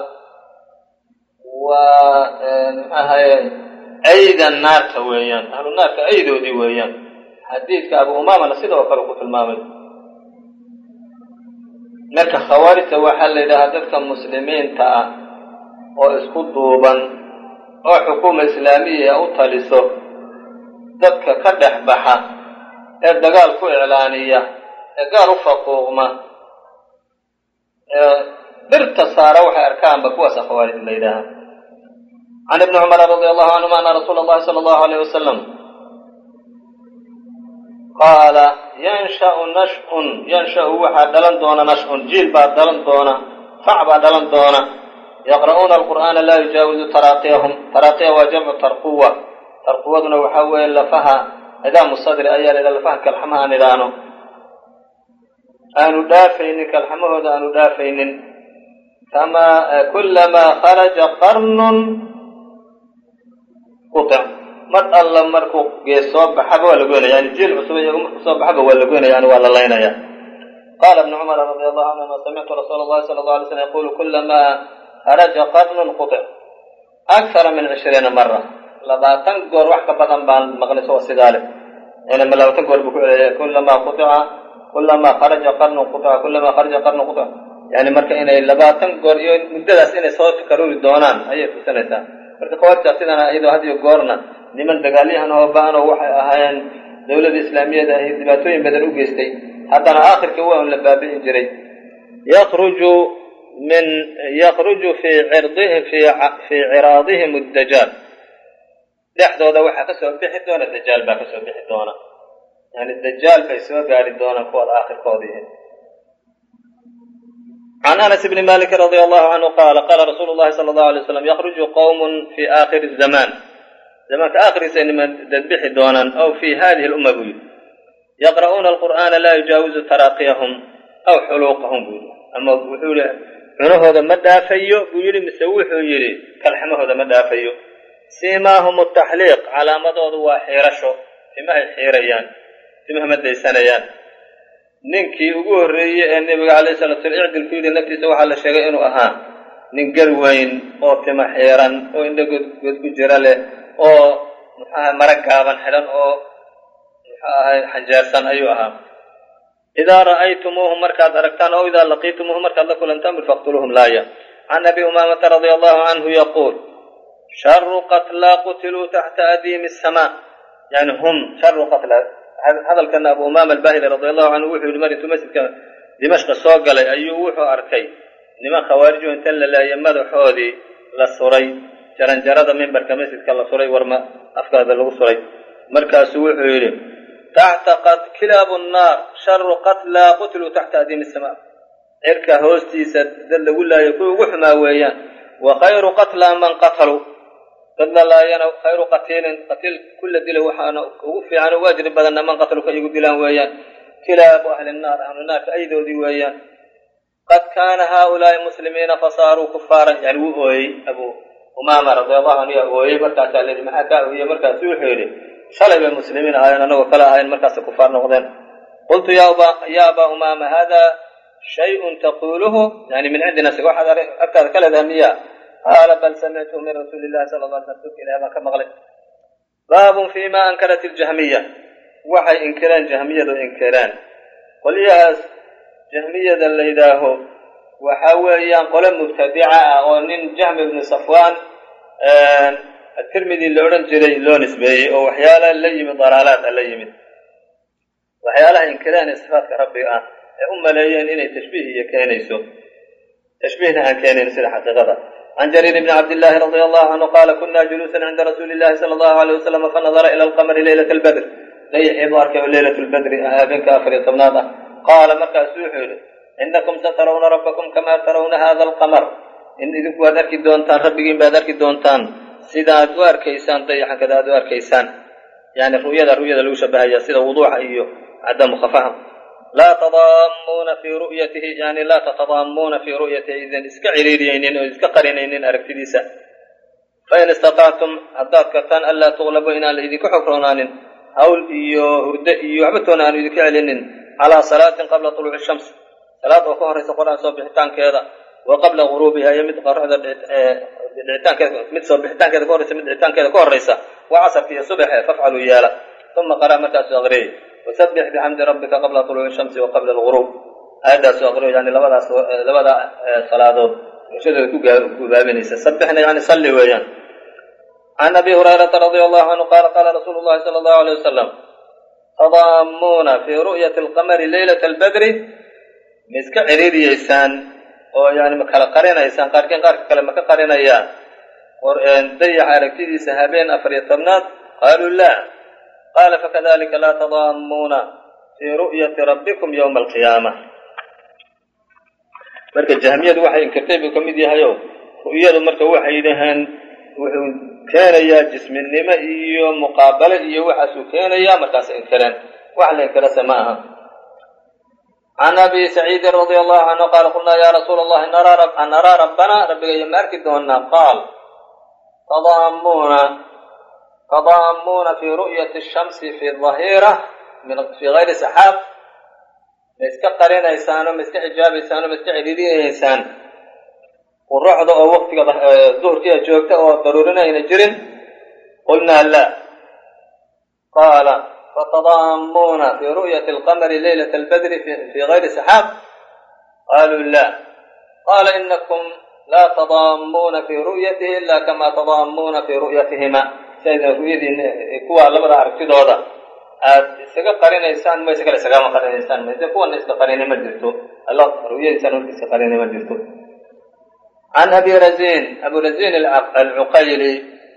waa maxaahaye ayda naarta weeyaan ahlu naarka aydoodii weeyaan xadiidka abu umaamana sidoo kale ku tilmaamay marka khawaarijta waxaa la yidhaahaa dadka muslimiinta ah oo isku duuban oo xukuuma islaamiya u taliso dadka ka dhex baxa ee dagaal ku iclaaniya ee gaal u faquuqma ee birta saara waxay arkaanba kuwaasa khawaarij la yidhaahaa can ibni cumara radia allahu canhuma ana rasuula allahi sala allahu alayh wasalam qaala yansha'u nash'un yansha'u waxaa dhalan doona nash'un jiil baa dhalan doona fac baa dhalan doona yaqra'uuna alqur'aana laa yujaawizu taraaqiyahum taraaqiya waa jamcu tarquwa tarquwaduna waxaa weeye lafaha cidaamu sadri ayaa la yidhaha lafaha kalxamaha aan idhaahno aanu dhaafaynin kalxamahooda aanu dhaafaynin kamaa kulamaa kharaja qarnun qutic mar alla markuu gees soo baxaba waa la goynaya yani jiil cusub iyagu markuu soo baxaba waa la goynaya yani waa la laynaya qaala ibnu cumara radia allahu canhuma samictu rasuula allahi sala allahu alay slam yaqulu kulamaa kharaja qarnun qutic akthara min cishriina mara labaatan goor wax ka badan baan maqlay soo sidaa leh yani ma labaatan goor buu ku celiyay kulamaa qutica kulamaa kharaja qarnun qutica kulamaa kharaja qarnun qutic yani marka inay labaatan goor iyo muddadaas inay soo karuuri doonaan ayay tusinaysaa marka khawaarijta sidana iyadoo had iyo goorna niman dagaalyahan oo ba-an oo waxay ahaayeen dawladda islaamiyada ahi dhibaatooyin badan u geystay haddana aakhirkii waa un la baabi'in jiray yakruju min yakruju fii cirdihim fii fii ciraadihim addajaal dhexdooda waxaa ka soo bixi doona dajaal baa ka soo bixi doona yani dajaal bay soo gaari doonaan kuwada aakhirkoodii can anas bni maliki radia allahu canhu qaala qaala rasuulu llahi sala allahu alay waslam yakruju qowmun fii aakhiri zamaan zamaanka aakhiriisay niman dadbixi doonaan aw fii hadihi lumma buu yidhi yaqra'uuna alqur'aana laa yujaawizu taraaqiyahum aw xuluuqahum buu yidhi ama wuxuu yihi cunahooda ma dhaafayo buu yidhi mise wuxuu yidhi kalxamahooda ma dhaafayo siimaahum ataxliiq calaamadoodu waa xiirasho timahay xiirayaan timaha ma daysanayaan ninkii ugu horreeyey ee nebiga calayhi salatu slam icdil ku yidhi naftiisa waxaa la sheegay inuu ahaa nin gar weyn oo tima xiiran oo indho godgod ku jira leh oo muxuaha mara gaaban xidhan oo muxuu ahay xanjeersan ayuu ahaa idaa ra'aytumuuhum markaad aragtaan oo idaa laqiitumuuhum markaad la kulantaan faqtuluuhum laaya can abi umaamata radia allahu canhu yaquul sharu qatlaa qutiluu taxta adiimi asamaa yani hum sharu qatlaa hadalkana abu umaama albahili radia allahu canhu wuxuu yidhi mar intuu masjidka dimashqa soo galay ayuu wuxuu arkay niman khawaarijo inta la laayay madaxoodii la suray jaranjarada mimbarka masjidka la suray warma afkaada lagu suray markaasuu wuxuu yidhi taxta kilaabu nnaar sharu qatlaa qutiluu taxta adiimi asamaa cirka hoostiisa dad lagu laayo kuwa ugu xumaa weeyaan wa khayru qatlaa man qataluu dad la laayana khayru qatiilin qatiil kula dila waxaana ugu fiican ugu ajri badanna man qatalu ka igu dilaan weeyaan kilaabu ahli nnaar ahlu naarka aydoodii weeyaan qad kaana haaulaa'i muslimiina fasaaruu kufaaran yani wuu ooyey abu umaama radiallahu canhu yaa ooyey markaasaa layidhi maxaa kaa ooyey markaasu wuxuu yidhi shalay bay muslimiin ahaayeen annagoo kale ahayn markaasay kufaar noqdeen qultu ya abaa umaama hada shayun taquluhu yani min cindi nafsika waxaad agtaada ka leedahay miya qaala bal samictuhu min rasuuli illahi sala alla alay slam dadka ilahay baan ka maqlay baabun fi ma ankarat iljahmiya waxay inkireen jahmiyadu inkireen qolyahaas jahmiyada la yidhaaho waxa weeyaan qole mubtadica ah oo nin jahmi ibnu safwaan atirmidi la odhan jiray loo nisbeeyey oo waxyaala la yimid dalaalaad a la yimid waxyaalaha inkireen ee sifaadka rabbiga ah ee u maleeyeen inay tashbiih iyo keenayso tashbiihna aan keenayn sida xaqiiqada can jariir bni cabdillaahi radia allahu canhu qaala kuna juluusan cinda rasuuli illahi sala allahu aleyh wasalam fanadara ila alqamari leylata albadr dayaxii buu arkay oo leylat lbadri habeenka afar iyo tobnaad ah qaala markaasuu wuxuu yidhi inakum satarawna rabbakum kamaa tarawna hada alqamar in idinku waad arki doontaan rabbigiin baad arki doontaan sidaad u arkaysaan dayaxan kada aad u arkaysaan yani ru'yada ru'yada lagu shabahaya sida wuduuxa iyo cadamu khafaha laa tadaamuuna fii ru'yatihi yani laa tatadaamuuna fii ru'yatihi idan iska ciriiriyeynin oo iska qarinaynin aragtidiisa fain istatactum haddaad kartaan anlaa tuqlabu inaan la idinku xogroonanin hawl iyo hurdo iyo waxba toona aanu idinka celinin calaa salaatin qabla tuluuci shams salaad oo ka horraysa qorax soo bixitaankeeda wa qabla guruubiha iyo mid qoraxda dhicitaankeeda mid soo bixitaankeeda ka horraysa mid dhicitaankeeda ka horraysa waa casarka iyo subaxe fafcaluu yeela uma qara markaasu aqriyey wasabbix bixamdi rabbika qabla tuluuci shamsi wa qabla alguruub aayadaasu aqriyo yani labadaas labada salaadood bulshadooda ku gubaabinaysa sabbixna yani salli weeyaan can abi hurayrata radia allahu canhu qaala qaala rasuulu llahi sala allahu aleyh wasalam tadaamuuna fii ru'yati alqamari leylata albadri ma iska ciriiriyeysaan oo yani ma kala qarinaysaan qaarkiin qaarka kale ma ka qarinayaan dayaxa aragtidiisa habeen afar iyo tobnaad qaaluu laa qaala fakadalika laa tadaamuuna fii ru'yati rabbikum yowma alqiyaama marka jahmiyadu waxay inkirtay buu ka mid yahayo ru'yadu marka waxay yidhaheen wuxuu keenayaa jisminimo iyo muqaabale iyo waxaasuu keenayaa markaas inkireen wax la inkirase ma aha can abi saciidin radia allahu canhu qaala qulnaa ya rasuula allahi an naraa rabbana rabbigayo ma arki doonaa qaal tadaamuuna tadaamuuna fii ru'yati ashamsi fi dahiira fii gayri saxaab ma iska qarinaysaano ma iska xijaabaysaano ma iska ciriirinaysaan qoraxda oo waqtiga duhurkiia joogta oo daruurina ayna jirin qulnaa laa qaala fatadaamuuna fii ru'yati alqamari leylata albadri fii gayri saxaab qaaluu laa qaala inakum laa tadaamuuna fii ru'yatihi ila kama tadaamuuna fii ru'yatihima siayda ru'yadiina kuwa labada aragtidooda aad isaga qarinaysaan mayse kale isagama qarinaysaan mayse kuwana iska qarini ma jirto alla ru'yadiisaan marka iska qarini ma jirto can abi razin abu razin alcuqayli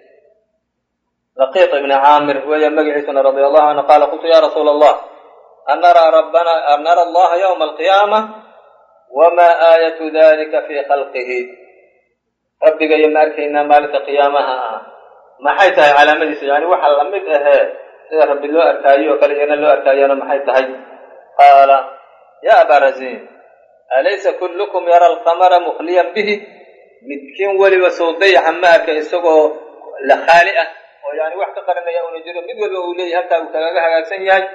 laqiiq ibni caamir weeya magaciisuna radia allahu canhu qaala qultu ya rasuula allah an naraa rabbana an nara allaha yowma alqiyaama wama aayatu dalika fii khalqihi rabbigayo ma arkaynaa maalinta qiyaamaha ah maxay tahay calaamadiisa yani waxa lamid ahee sida rabbi loo arkaayo oo kale iyana loo arkaayona maxay tahay qaala ya aba razin alaysa kullukum yara alqamara mukhliyan bihi midkiin weliba sow dayaxa ma arka isagoo la khaali ah oo yani wax ka qarinaya una jiro mid waliba uu leeyahay halkaa uu kagaga hagaagsan yahay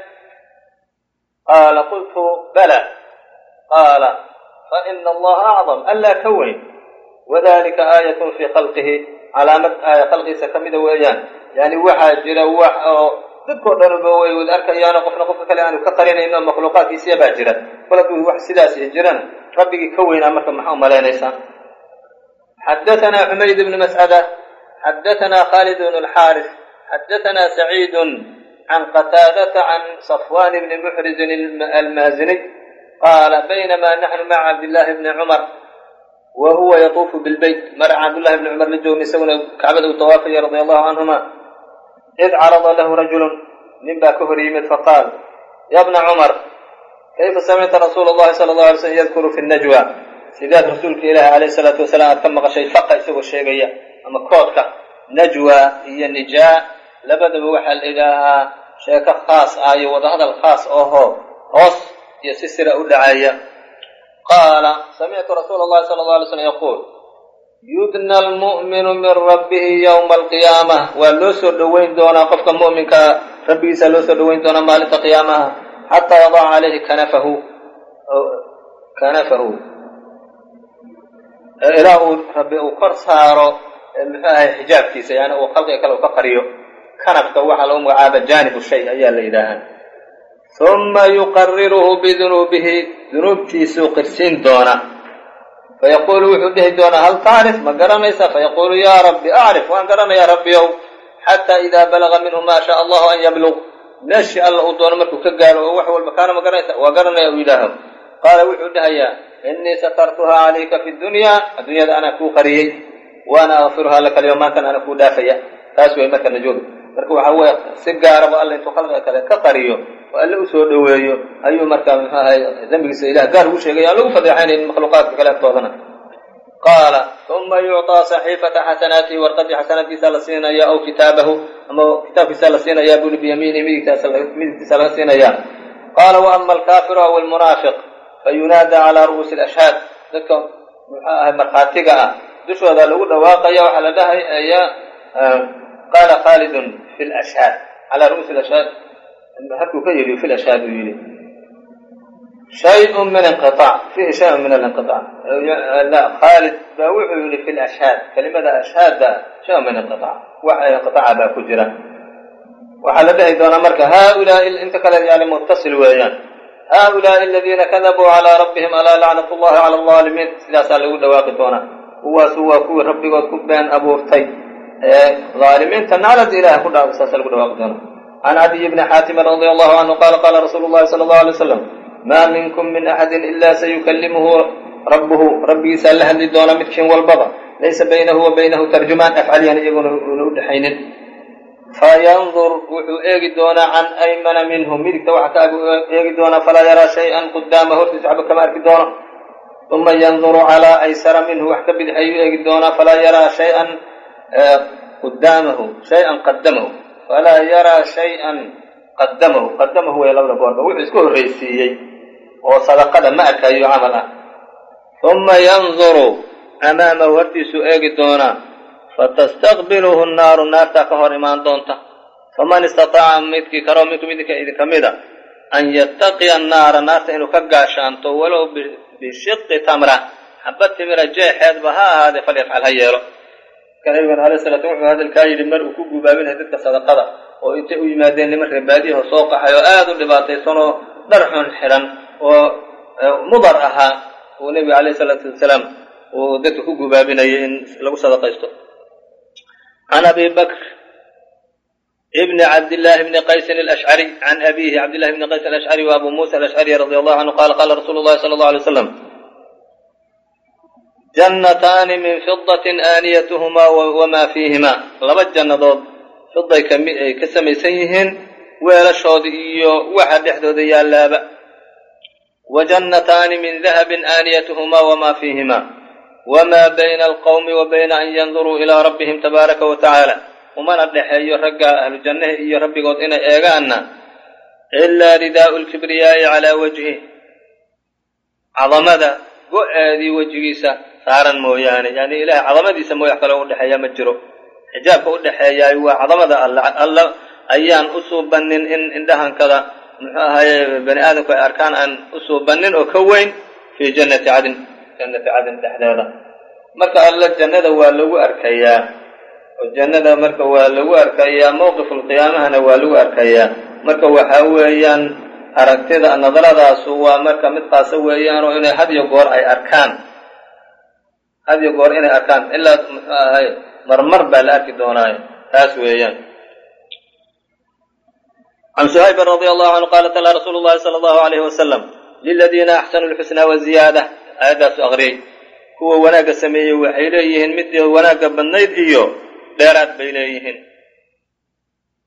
qaala qultu bala qaala faina allaha acdam anlaa ka weyn wadalika aayatun fii khalqihi calaamad aaya khalqiisa ka mida weeyaan yani waxaa jira wax oo dadkao dhanuba way wad arkayaano qofna qofka kale aanu ka qarinayno makhluuqaadkiisiya baa jira kol hadduu wax sidaas jirana rabbigii ka weynaa marka maxaa u malaynaysaa xadaثna xumayd bn mascada xadaثna khalid bn اlxaaris xadaثna saciid can qataadata can صafwan bni muxrizin almaaziniy qaala baynama naxnu maca cabdillahi bni cumar wa huwa yatuufu bilbeyt mara cabdullahi bni cumar la joogna isaguna kacbada uu tawaafaya radia allahu canhuma id carada lahu rajulun nin baa ka hor yimid faqaal ya bna cumar kayfa samicta rasuula allahi sala allahu alay slm yadkuru fi najwa sidaad rasuulka ilaahi calayhi salaatu wasalaam aad ka maqashay faqa isagoo sheegaya ama koodka najwa iyo nijaa labadaba waxaa la idhaahaa sheeko khaas ah iyo wadahadal khaas oho hoos iyo si sira u dhacaya. qaala samictu rasuula allahi sala allahu alay slm yaquul yudna almu'minu min rabbihi yowma alqiyaamah waa loo soo dhoweyn doonaa qofka mu'minkaa rabbigiisa loo soo dhoweyn doonaa maalinta qiyaamaha xataa yadaca calayhi kanafahu kanafahu ilaa uu rabbi uu kor saaro muxuu ahay xijaabkiisa yani uu khalqiga kale u ka qariyo. kanafka waxaa lagu magacaaba jaanibu shay ayaa la yidhaahaa. huma yuqariruhu bidunuubihi dunuubtiisuu qirsiin doona fayaquulu wuxuu dhihi doonaa hal tacrif ma garanaysa fayaquulu yaa rabbi acrif waan garanayaa rabbiyow xataa idaa balaga minhu maa shaa allahu an yablug meeshii alla uu doono markuu ka gaaro oo wax walba kaana ma garanaysa waa garanaya uu yidhaaho. qaala wuxuu dhahayaa innii satartuhaa calayka fi dunyaa adduunyada anaa kuu qariyey waana akfiruhaa laka alyawm maantan ana kuu dhaafaya. taas way marka najooga marka waxaa weeye si gaaraba alla intuu khalqiga kale ka qariyo oo alle usoo dhoweeyo ayuu markaa muxuu ahay dembigiisa ilah gaar ugu sheegaya aan lagu fadeexaynayn makhluuqaadka kaleetoodana. qaala uma yucطaa saxiifata xasanaatihi warqadii xasanaadkiisa la siinaya aw kitaabahu ama kitaabkiisa la siinayaa buli biyamiini midigtiisa laga siinayaa. qaala waama alkaafiru aw almunaafiq fayunaada calaa ru'uusi alashhaad dadka muxuu ahay markhaatiga ah dushooda lagu dhawaaqaya waxaa la dhahaya qaala khaalidun fi lashhaad calaa ru'uusi alashhaad halkuu ka yeliyo fi lashhaad uu yidhi shayun min inqiaac fiihi shayun min alinqiaac la khaalid baa wuxuu yidhi fi lashhaad kelimada ashhaadda shayun min inqiaac wax inqiaaca baa ku jira. waxaa la dhahi doonaa marka haaulaai inta kale yani muttasil weeyaan haaulaai aladiina kadabuu calaa rabbihim alaa lacnat llahi cala alظaalimiin sidaasaa lagu dhawaaqi doonaa. kuwaasu waa kuwii rabbigood ku been abuurtay ee dhaalimiinta naclada ilaah ku dhaafay saasa lagu dhawaaqi doonaa. can cadiy bni xaatimin radia allahu canhu qaala qaala rasuulu llahi sala allahu alay wasalam maa minkum min axadin ila sayukallimuhu rabbuhu rabbigiisaa la hadli doona midkiin walbaba laysa baynahu wa baynahu tarjumaan afcalyan iyaguna una u dhexaynin. fayandur wuxuu eegi doonaa can aymana minhu midigta waxa ka ag eegi doonaa falaa yaraa shay-an qudaama hortiisa waxba kama arki doono. uma yanduru calaa aysara minhu wax ka bidix ayuu eegi doonaa falaa yaraa shay-an qudaamahu shay-an qadamahu falaa yaraa shay-an qadamahu qadamahu way labada goorba wuxuu iska horraysiiyey oo sadaqada ma arkayo camal ah. uma yanduru amaamahu hortiisuu eegi doonaa fatastaqbiluhu nnaaru naartaa ka hor imaan doonta. faman istataaca midkii karoo minkum idinka idinka mida an yattaqiya annaara naarta inuu ka gaashaanto walow bishiqi tamra xabad timira jeexeedba ha ahaadee falyafcal ha yeelo. nabigana alayh salatu wuxuu hadalkaa yidhi mar uu ku gubaabinaya dadka sadaqada oo intay u yimaadeen niman reebaadiyaho soo qaxay oo aada u dhibaataysan oo dhar xun xiran oo mudar ahaa uu nebiga alayh salaatu wasalaam uu dadka ku gubaabinayay in lagu sadaqaysto. can abi bakr bni cabdillahi bni qaysin alashcari can abihi cabdillahi bni qays alashcari wa abu muusa alashcari radia allahu canhu qaala qaala rasuulu llahi sala allahu alay wasalam jannataani min fidatin aaniyatuhumaa wamaa fiihimaa laba jannadood fiday ay ka samaysan yihiin weelashooda iyo waxa dhexdooda yaalaaba. wa jannataani min dahabin aaniyatuhumaa wamaa fiihimaa wamaa bayna alqowmi wa bayna an yanduruu ilaa rabbihim tabaaraka wa tacaala umana dhexeeyo ragga ahlu jannaha iyo rabbigood inay eegaanna ilaa ridaa'u lkibriyaa'i calaa wajhih cadamada go-aadii wejigiisa saaran mooyaane yani ilahay cadamadiisa mooy wax kaloo udhexeeya ma jiro. xijaabka udhexeeyaay waa cadamada alla alla ayaan u suubanin in indhahankada muxuu ahaye bani aadamku ay arkaan aan u suubanin oo ka weyn fii jannati cadn jannati cadn dhexdeeda. marka alla jannada waa lagu arkayaa oo jannada marka waa lagu arkayaa mawqifulqiyaamahana waa lagu arkayaa. marka waxaa weeyaan aragtida nadaradaasi waa marka mid qaasa weeyaan oo inay had iyo goor ay arkaan had iyo goor inay arkaan ilaa muxuu ahay marmar baa la arki doonaayo taas weeyaan. can suhayb radia allahu canhu qaala tala rasuulu llahi sala allahu alayhi wasalam liladiina axsanuu lxusnaa waziyaada aayaddaasu aqriyey kuwa wanaagga sameeyey waxay leeyihiin midii wanaagga badnayd iyo dheeraad bay leeyihiin.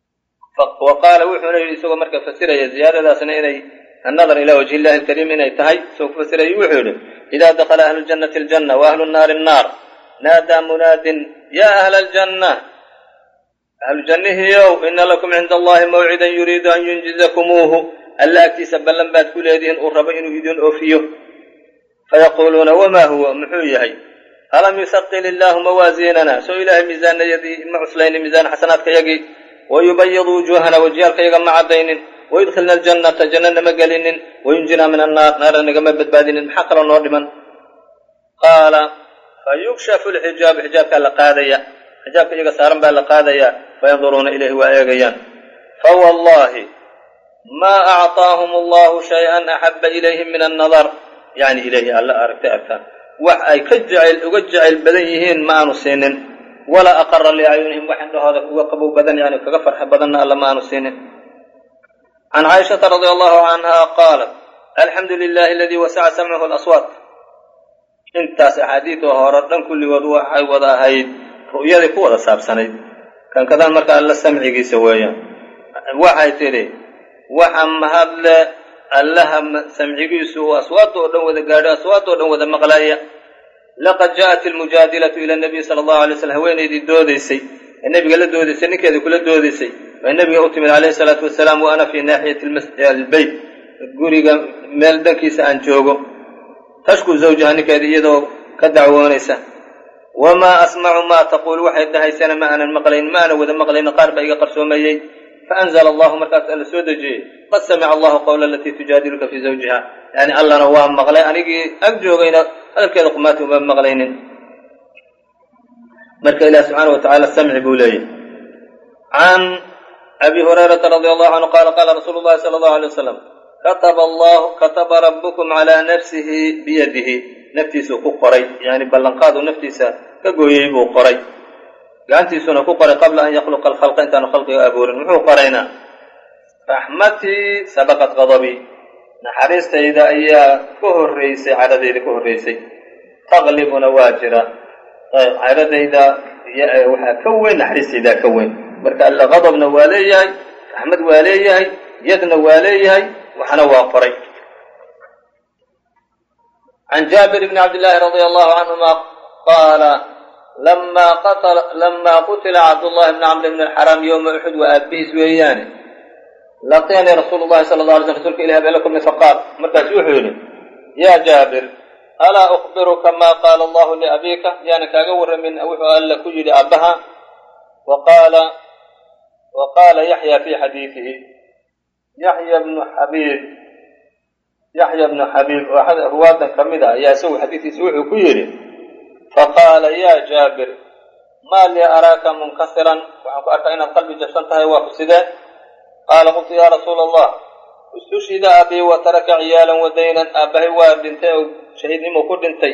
وqاala wuxuuna yidhi isagoo marka fasiraya ziyaadadaasna inay النadr ilى وجه الlahi الكريم inay tahay isagoo ku fasiraya wuxuu yidhi إida dakla أهlu الجنة الجنة وأهlu الناari الناar naadaa munaadin ya أهla الجنة ahlu jannihiiow ina lakum cinda allahi mawcida yuriidu an yunjizakumuuhu alla agtiisa ballan baad ku leedihiin uu rabo inuu idin oofiyo fayaquuluuna wama huwa muxuu yahay alam yusaqil illaahu mawaaziinana soo ilaahay miisaanayadii ma cuslaynin miisaan xasanaadkayagii wayubayadu wujuuhana wajiyaalkayaga ma caddaynin wayudkhilna aljannata janna nama gelinin wayunjinaa min annaar naara nagama badbaadinin maxaa kaloo noo dhiman qaala fayukshafu lxijaab xijaabkaa la qaadaya xijaabka iyaga saaran baa la qaadayaa fayanduruuna ilayhi waa eegayaan fawallahi maa acطaahum allahu shay-an axaba ilayhim min annadar yani ilayhi alla aragtay arkaan wax ay ka jecel uga jecel badan yihiin ma aanu siinin walaa aqara liacyunihim wax indhahooda uga qabow badan yani kaga farxo badanna alla ma aanu siinin can caaishata radia allahu canha qaalat alxamdu lilahi aladii wasaca samcahu alaswaat intaas axaadiidoo hore dhan kulligood waxay wada ahayd ru'yadii ku wada saabsanayd kan kadaan marka alla samcigiisa weeyaan waxay tidhi waxa mahadle allaha samcigiisu uu aswaadda oo dhan wada gaadho aswaadda oo dhan wada maqlaaya laqad ja'at ilmujaadilatu ila nabiy sala allahu alay slam haweenaydii doodaysay ee nebiga la doodaysay ninkeeda kula doodaysay bay nebiga u timid calayhi salaatu wasalaam wa ana fii naaxiyati albeyt guriga meel dhankiisa aan joogo tashku zawjaha ninkeeda iyadoo ka dacwoonaysa wamaa asmacu maa taquul waxay dhahaysana ma aanan maqlayn ma aanan wada maqlayna qaar baa iga qarsoomayey faanzla allahu markaas alla soo dejiyey qad samica allahu qawla alatii tujaadiluka fii zawjiha yani allana waa maqlay anigii ag joogayna hadalkeeda qumaati uma maqlaynin marka ilaah subxaana wa tacala samci buu leeyahy can abi hurayrata radi allahu canhu qaala qaala rasuulu llahi sala allahu alay wasalam kataba allahu kataba rabbukum calaa nafsihi biyadihi naftiisuu ku qoray yani ballanqaaduu naftiisa ka gooyey buu qoray gacantiisuna ku qoray qabla an yakhluqa alkhalqa intaanu khalqiga abuurin muxuu qoraynaa raxmatii sabaqat qadabii naxariistayda ayaa ka horraysay cadhadayda ka horraysay taqlibuna waa jira cadhadayda waxaa ka weyn naxariistaydaa ka weyn marka alla qadabna waa leeyahay raxmad waa leeyahay yadna waa leeyahay waxna waa qoray can jaabir bni cabdillaahi radia allahu canhuma qaala lama qutila cabdullahi bni camr bn alxaraam yowma uxud waa aabihiis weeyaane laqiyanii rasuulu llahi sala la alay sl rsulka ilah baa la kulmay faqaal markaasu wuxuu yidhi yaa jaabir alaa ukhbiruka maa qaala allahu liabiika yaana kaaga warramin wuxuu alla ku yidhi aabbaha waqaala wa qaala yaxya fii xadiidihi yaxya bnu xabiib yaxya bnu xabiib oo axad ruwaadan ka mid ah ayaa isagu xadiidkiisa wuxuu ku yidhi faqaala ya jaabir maa lii araaka munkasiran waxaan ku arkaa inaad qalbi jabsan tahay waa ku sidee qaala qultu yaa rasuula allah istushhida abii wa taraka ciyaalan wa daynan aabbahay waa dhintay oo shahiidnimo ku dhintay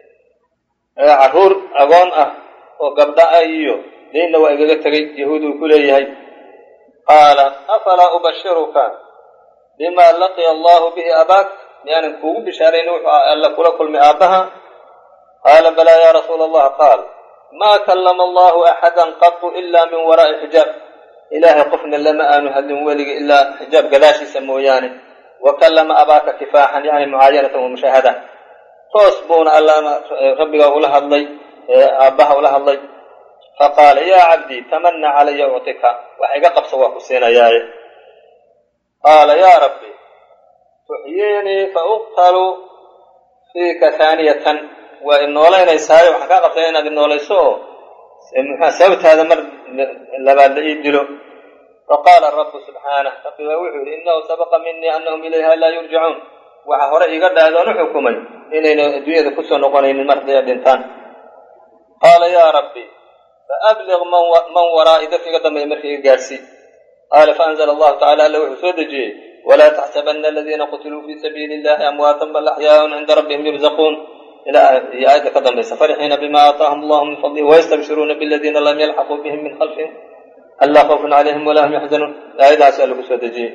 carruur agoon ah oo gabdha ah iyo daynna waa igaga tegay yahuud uu ku leeyahay qaala afalaa ubashiruka bima laqiya allahu bihi abaak miyaanan kuugu bishaarayni wuxuu alla kula kulmay aabbaha qaala balaa ya rasuula allah qaal maa kallama allahu axadan qatu ila min waraa'i xijaab ilaahay qofna lama aanu hadlin weliga ilaa xijaab gadaashiisa mooyaane wa kallama abaaka kifaaxan yani mucaayanatan wa mushaahada toos buuna allana rabbigaa ula hadlay aabbaha ula hadlay faqaala yaa cabdii tamana calaya uctika wax iga qabsa waa ku siinayaaye qaala yaa rabbi tuxyiinii fa uqtalu fiika haaniyatan waa inoolaynaysaay waxaan kaa qabtay inaad inoolayso oo muxua sababtaada mar labaad la ii dilo faqaala rabbu subxaanah rabbi baa wuxuu yidhi innahu sabaqa minii annahum ilayha laa yurjacuun waxa hore iga dhahdoon u xukumay inayna adduunyada kusoo noqonaynin mar hadday dhintaan qaala yaa rabbi faabliq man waraa'i dadka iga dambeeya marka iga gaadhsii qaala faanzla allahu tacala alla wuxuu soo dejiyey walaa taxsabana aladiina qutiluu fii sabiili illahi amwaatan bal axyaaun cinda rabbihim yurzaquun ilaa iyo aayadda ka dambaysa farixiina bima aataahum allahu min fadlihi wayastabshiruuna biladiina lam yalxaquu bihim min khalfihim anlaa khawfun calayhim walaa hum yaxzanuun aayadahaas aa lagu soo dejiyey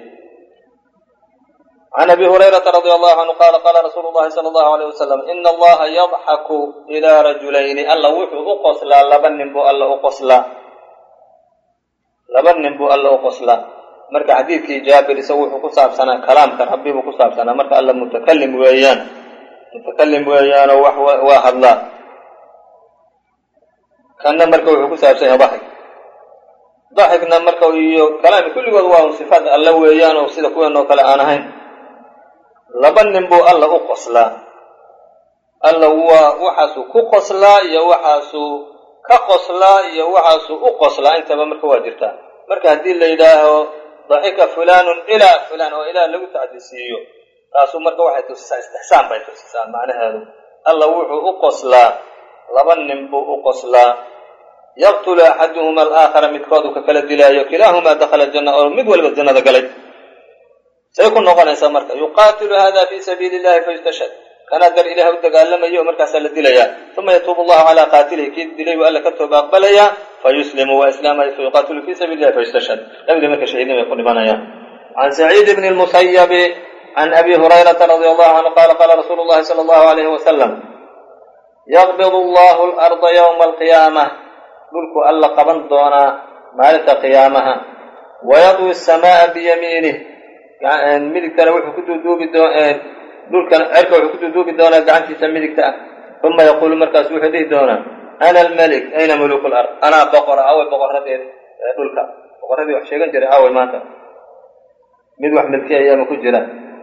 can abi hurayrata radia allahu canhu qaala qaala rasuulu llahi sala allahu alayh wasalam ina allaha yadxaku ilaa rajulayni alla wuxuu u qoslaa laba nin buu alla u qoslaa laba nin buu alla u qoslaa. marka xadiidkii jaabir isagu wuxuu ku saabsanaa kalaamka rabbi buu ku saabsanaa. marka alla mutakalim weeyaan mutakalim weeyaanoo wax waa hadlaa. kanna marka wuxuu ku saabsan yahay daxig daxigna marka iyo kalaami kulligood waa sifaad alla weeyaan oo sida kuwan oo kale aan ahayn. laba nin buu alla u qoslaa. alla waa waxaasuu ku qoslaa iyo waxaasuu ka qoslaa iyo waxaasuu u qoslaa intaba marka waa jirtaa. marka haddii la yidhaaho daxika fulaanun ilaa fulaan oo ilaah lagu tacdisiiyo taasuu marka waxay tusisaa istixsaan bay tusisaa macnaheedu. alla wuxuu u qoslaa laba nin buu u qoslaa. yaqtulu axaduhuma alaakhara midkoodu ka kala dilaayo kilaahumaa dakhala janna oo mid waliba jannada galay. say ku noqonaysaa marka yuqaatilu hada fii sabiili illahi fayustashhad kana dar ilaah u dagaalamayo oo markaasaa la dilayaa. uma yatuubu allahu calaa qaatilihi kii dilay buu alla ka tooba aqbalayaa fayuslimu waa islaamaya fayuqaatilu fii sabiili illahi fayustashhad. labadii marka shahiidnimo ay ku dhimanayaan. can saciid bni lmusayabi can abi hurayrata radi allahu canhu qaala qaala rasuulu llahi sala allahu alayhi wasalam yaqbidu allahu alarda yowma alqiyaamah dhulku alla qaban doonaa maalinta qiyaamaha. wayadwi asamaa'a biyamiinih midigtana wuxuu ku duuduubi dhulkan cerka wuxuu ku duuduubi doonaa gacantiisa midigta ah. uma yaquulu markaasu wuxuu dhihi doonaa ana almalik ayna muluku lard anaa boqora away boqoradeed dhulka boqoradii wax sheegan jiray away maanta mid wax milkiyaya ma ku jira.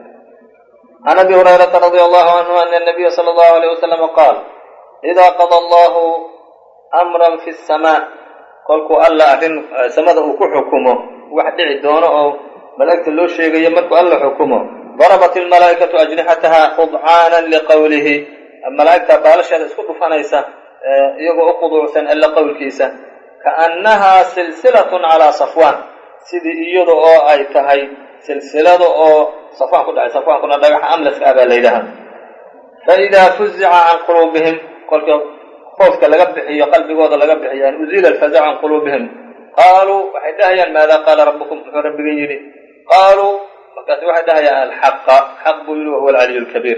can abi hurayrata radia allahu canhu ana anabiya sala allahu alayh wasalama qaal idaa qada allahu amran fi samaa kolkuu alla arrin samada uu ku xukumo wax dhici doono oo malaa'igta loo sheegayo markuu alla xukumo darabat almalaa'ikatu ajnixataha khudcaanan liqowlihi malaa'igta baalasheeda isku dhufanaysa iyagoo u quduucsan alla qowlkiisa kaannahaa silsilatun calaa safwaan sidii iyada oo ay tahay silsilada oo safwaan ku dhacay safwaankuna dhagaxa amlaska ah baa la yidhaha. faidaa fuzica can quluubihim kolka qoofka laga bixiyo qalbigooda laga bixiyo an uziila alfazac can quluubihim qaaluu waxay dhahayaan maadaa qaala rabbukum muxuu rabbiga yidhi qaaluu markaasi waxay dhahayaan alxaqa xaq buu yidhi wahuwa alcaliyu alkabiir.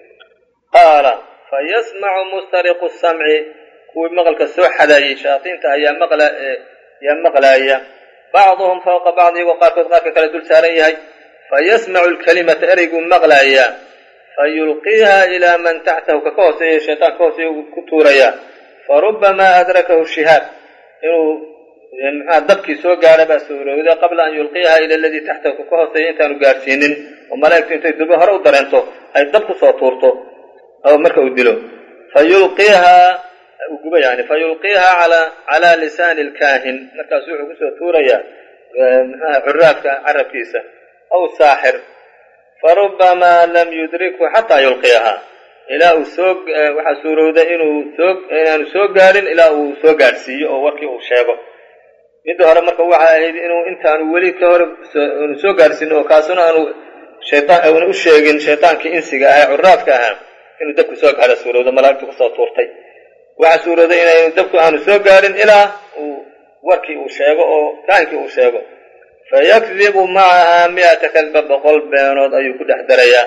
qaala fayasmacu mustariqu samci kuwii maqalka soo xadaayey shayaadiinta ayaa maqla yaa maqlaaya bacduhum fawqa bacdi iyagoo qaarkood qaarka kale dul saaran yahay fayasmacu alkalimata ereyguu maqlaayaa fayulqiiha ilaa man taxtahu ka ka hooseeya shaytaan ka hooseeya ku tuurayaa farubamaa adrakahu shihaab inuu maxaa dabkii soo gaara baa suurowda qabla an yulqiiha ila aladii taxtahu ka ka hooseeya intaanu gaarsiinin oo malaa'igtu intay durbo hore u dareento ay dab ku soo tuurto oo marka uu dilo fayulqiiha uu guba yani fayulqiiha ala calaa lisaani alkaahin markaasu wuxuu kusoo tuurayaa maxaa curaafka carabkiisa aw saaxir farubamaa lam yudrikhu xataa yulqiyaha ilaa uu soo waxaa suurowda inuu soo inaanu soo gaarin ilaa uu soo gaadhsiiyo oo warkii uu sheego. midda hore marka waxa ahayd inuu intaanu weli ka hore nu soo gaadhsiin oo kaasuna aanu shaytaan aanu u sheegin shaytaankii insiga ahaa curaafka ahaa inuu dabku soo gaadha suurowda malaa'igtu kusoo tuurtay. waxaa suurowda inaynu dabku aanu soo gaarin ilaa uu warkii uu sheego oo kaahinkii uu sheego. fayakdibu macahaa mi'ata kadba boqol beenood ayuu ku dhex darayaa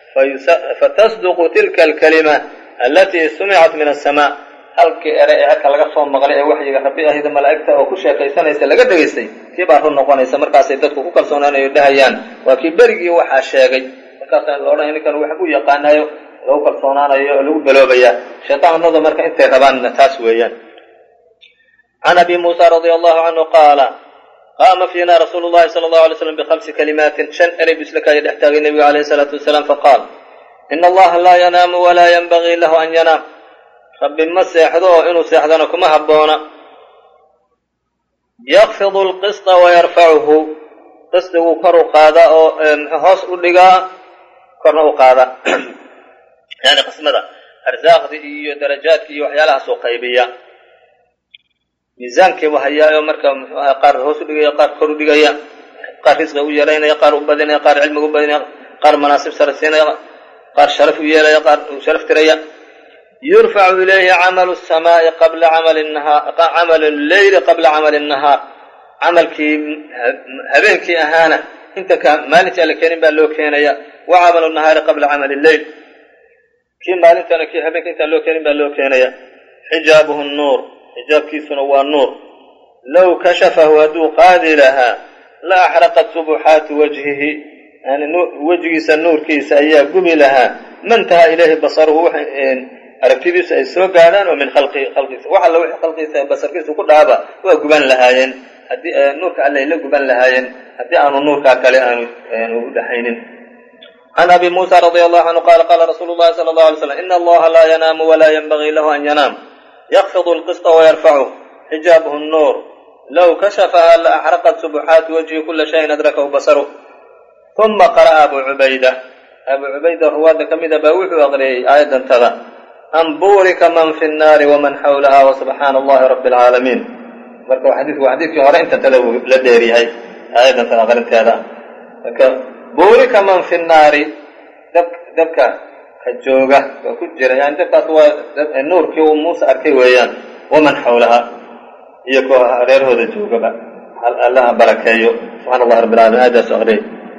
fatasduqu tilka alkalima alatii sumicat min asamaa halkii ere ee halka laga soo maqlay ee waxyiga rabbi ahida malaa'igta oo ku sheekaysanaysa laga dhegaystay kii baa run noqonaysa. markaasay dadku ku kalsoonaanayo dhahayaan waa kii berigii waxaa sheegay markaasaa la odhanaya ninkan wax u yaqaanayo lagu kalsoonaanayo oo lagu galoobayaa. shaytaanada marka intay rabaanna taas weeyaan. can abi muusa radia allahu canhu qaala qaama fiina rasuulu llahi sala allahu alay slam bikhamsi kalimaatin shan erey buu isla kaaya dhex taagay nebiga calayhi salaatu wasalaam faqaal ina allaha laa yanaamu walaa yanbagii lahu an yanaam rabbi ma seexdo oo inuu seexdana kuma habboona. yakfidu alqisطa wayarfacuhu qisdiguu kor u qaadaa oo hoos u dhigaa korna u qaada yani qismada arsaaqdii iyo darajaadkii iyo waxyaalahaasuu qaybiya. miisaankiibu hayaa oo marka muxuu aha qaar hoos u dhigaya qaar kor u dhigaya qaar risqiga u yaraynaya qaar u badinaya qaar cilmiga u badinaya qaar manaasib sare siinaya qaar sharaf u yeelaya qaar uu sharaf tiraya. yurfacu ilayhi camalu الsamaa'i qabla camali nahaar camalu lleyli qabla camali الnahaar camalkii habeenkii ahaana inta ka maalintii aan la keenin baa loo keenaya wa camalu nahaari qabla camali lleyl kii maalintana kii habeenka intaan loo keenin baa loo keenaya. xijaabuhu nuur xijaabkiisuna waa nuur low kashafahu hadduu qaadi lahaa la axraqat subuxaati wajhihi yani wejigiisa nuurkiisa ayaa gubi lahaa mantaha ilayhi basaruhu aragtidiisu ay soo gaadhaan oo min khalqihi khalqiisa wax alla wixii khalqiisa basarkiisu ku dhaaba waa guban lahaayeen haddii nuurka alle ay la guban lahaayeen haddii aanu nuurkaa kale aanu u dhaxaynin. can abi muusa radia allahu canhu qaala qaala rasuulu llahi sala allahu alay slam ina allaha laa yanaamu walaa yanbagii lahu an yanaam yakfidu alqisطa wayarfacuh xijaabuhu nnuur low kashafaha la axraqat subuxaati wajhi kula shayin adrakahu basaruh. uma qara'a abu cubayda abu cubayda ruwaadda ka mida baa wuxuu aqriyey aayaddantada an buurika man fi nnaari waman xawlaha wasubxaana allahi rabbi alcaalamiin. marka xadiidku waa xadiidkii hore inta tale uu la dheeryahay aayaddantada aqrinteeda. marka buurika man fi nnaari dab dabka ka jooga waa ku jira yani dabkaas waa nuurkii uu muuse arkay weeyaan waman xawlaha iyo koo reerhooda joogaba allaha barakeeyo subxaana allahi rabbi alcaalamiin aayaddaas aqriyay.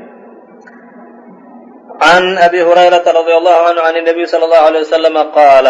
can abi hurayrata radia allahu canhu can الnabiy salى اllahu alيه wasalama qaala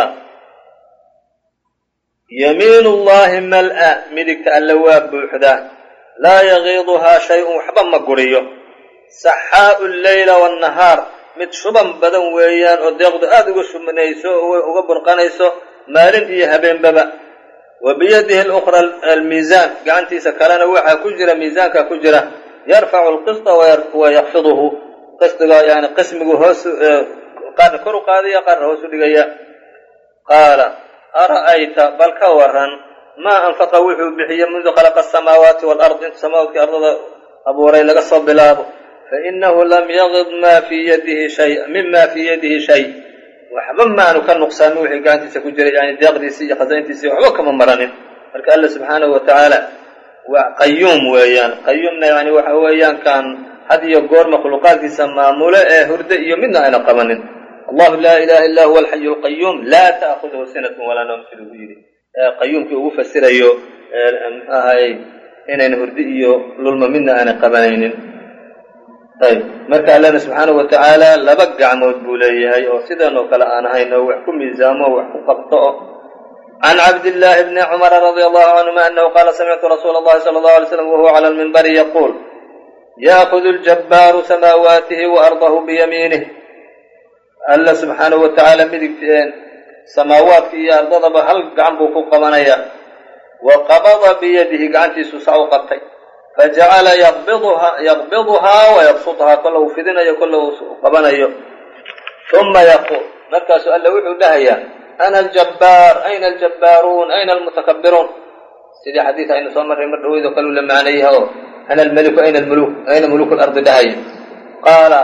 yamiin اllahi mal-a midigta alle waa buuxda laa yagiiduhaa shay-un waxba ma guriyo saxaa'u leyla wاnnahaar mid shuban badan weeyaan oo deeqdu aada uga shubnayso oo uga burqanayso maalin iyo habeenbaba. wa biyadihi اlأkhra almiisaan gacantiisa kalena waxaa ku jira miisaanka ku jira yarfacu اlqisطa wayakfiduhu qisdiga yani qismigu hoos qaarna kor u qaadaya qaarna hoos u dhigaya. qaala ara'ayta bal ka waran maa anfaqa wuxuu bixiye mundu khalaqa asamaawaati waalard intu samaawaadkii ardada abuuray laga soo bilaabo fainahu lam yagid maa fii yadihi shay mima fii yadihi shay waxba maanu ka nuqsaamin wixii gacantiisa ku jiray yani deeqdiisii iyo khasayntiisii waxba kama maranin. marka alla subxaanahu wa tacaala waa qayuum weeyaan. qayuumna yani waxa weeyaan kaan had iyo goor makhluuqaadkiisa maamule ee hurde iyo midna ayna qabanin. allahu laa ilaha illa huwa alxayu lqayuum laa ta'khudhu sinatun walaa nawm siduu ku yidhi qayuumkii ugu fasirayo mxu ahay inayna hurdi iyo lulma midna aanay qabanaynin. ayb marka allana subxaanahu wa tacaala laba gacmood buu leeyahay oo sidan oo kale aan ahayn oo wax ku miisaamo wax ku qabto o. can cabdillaahi bni cumara radia allahu canhuma anahu qaala samictu rasuula allahi sala allahu alay slam wahuwa cala lminbari yaquul yaakudu ljabbaaru samaawaatihi wa ardahu biyamiinih. alla subxaanahu wa tacaala midigteen samaawaadka iyo ardadaba hal gacan buu ku qabanaya wa qabada biyadihi gacantiisu saa u qabtay fajacala yaqbiduhaa wa yabsuthaa kolla uu fidinayo kolla uu qabanayo. uma yaquul markaasu alla wuxuu dhahayaa ana aljabbaar ayna aljabbaaruun ayna almutakabbiruun sidii xadiid aynu soo marray mar dhaweyd oo kale u la macnayaha oo ana almeliku ayna almuluk ayna muluku lardi dhahaya. qaala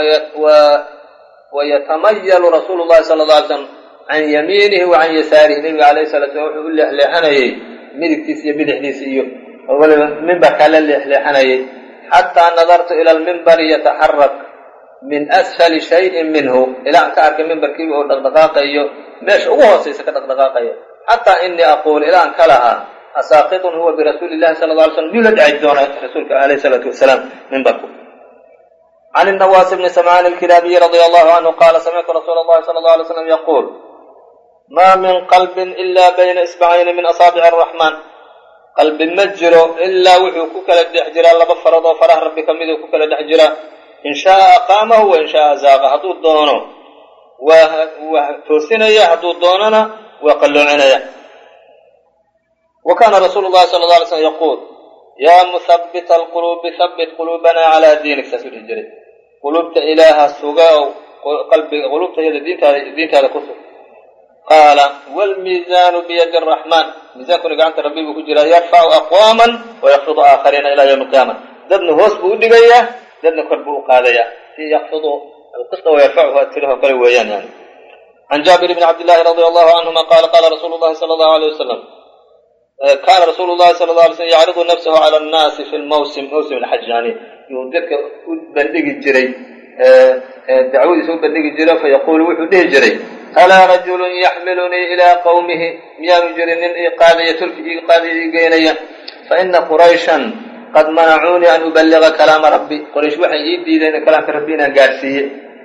wayatamayalu rasuulu llahi sala alla alay slam can yamiinihi wa can yasaarihi nebiga alayhi salatu slam wuxuu u leexleexanayay midigtiisa iyo bidixdiisa iyo waliba mimbarkaa la leexleexanayay xataa nadartu ila almimbari yataxarak min ashali shayin minhu ilaa ka arkay mimbarkiiba oo dhaqdhaqaaqayo meesha ugu hoosaysa ka dhaqdhaqaaqaya xataa inii aquul ilaa an ka lahaa asaaqitun huwa birasuuli llahi sala alla alay slam miyuu la dhaci doona rasuulka alayhi salaatu wasalaam mimbarku. can الnawaas bni samcaan alkilaabiyi radia allahu canhu qaala samictu rasuula allahi sala allahu alay slam yaquul maa min qalbin ila bayna isbacayni min asaabici araxmaan qalbi ma jiro ilaa wuxuu ku kala dhex jiraa laba farad oo faraha rabbi ka miduu ku kala dhex jiraa in shaaa aqaamahu wa in shaaa zaaqa hadduu doono waa toosinaya hadduu doonona waa qalloocinaya. wa kaana rasuulu llahi sala alla alay slam yaquul yaa muhabbita alquluubi habbit quluubana calaa diinik saasuu dhihi jiray quluubta ilaaha suga qalbiga quluubtayada diintaada diintaada ku sug. qaala waalmiizaanu biyadi araxmaan miisaankuna gacanta rabbi buu ku jiraa yarfacu aqwaaman wayakfidu aakhariina ilaa yawmi alqiyaama dadna hoos buu u dhigayaa dadna kor buu u qaadayaa si yakfidu alqisda wayarfacuhu atiraho kale weeyaan yani. can jaabir bni cabdillahi radia allahu canhuma qaala qaala rasuulu llahi sala allahu alay wasalam kaana rasuulu llahi sala alla alay slam yacridu nafsahu cala annaasi fi lmawsim mawsim alxaj yani yuu dadka u bandhigi jiray dacwadiisa u bandhigi jiray fayaquulu wuxuu dhihi jiray alaa rajulun yaxmilunii ilaa qawmihi miyaanu jirin nin ii qaadaya tulki ii qaadaya ii geynaya faina qurayshan qad manacuunii an ubaliga kalaama rabbi qoraysh waxay ii diideen kalaamka rabbi inaan gaadhsiiye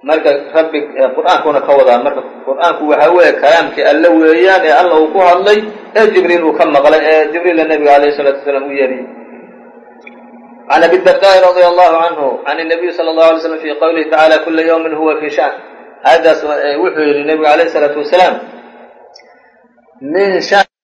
marka rabbi qur'aankuna ka wadaa marka qur'aanku waxa weeye kalaamkii alle weeyaan ee alla uu ku hadlay ee jibriil uu ka maqlay ee jibriilna nabiga alayhi salatu wasalaam u yeeriyey. can abi dardaai radia allahu canhu can الnabiy salى اllahu alay slam fi qowlihi tacala kula ywmin huwa fi shan. aayaddaas wuxuu yidhi nabigu alayhi الsalaatu wasalaam min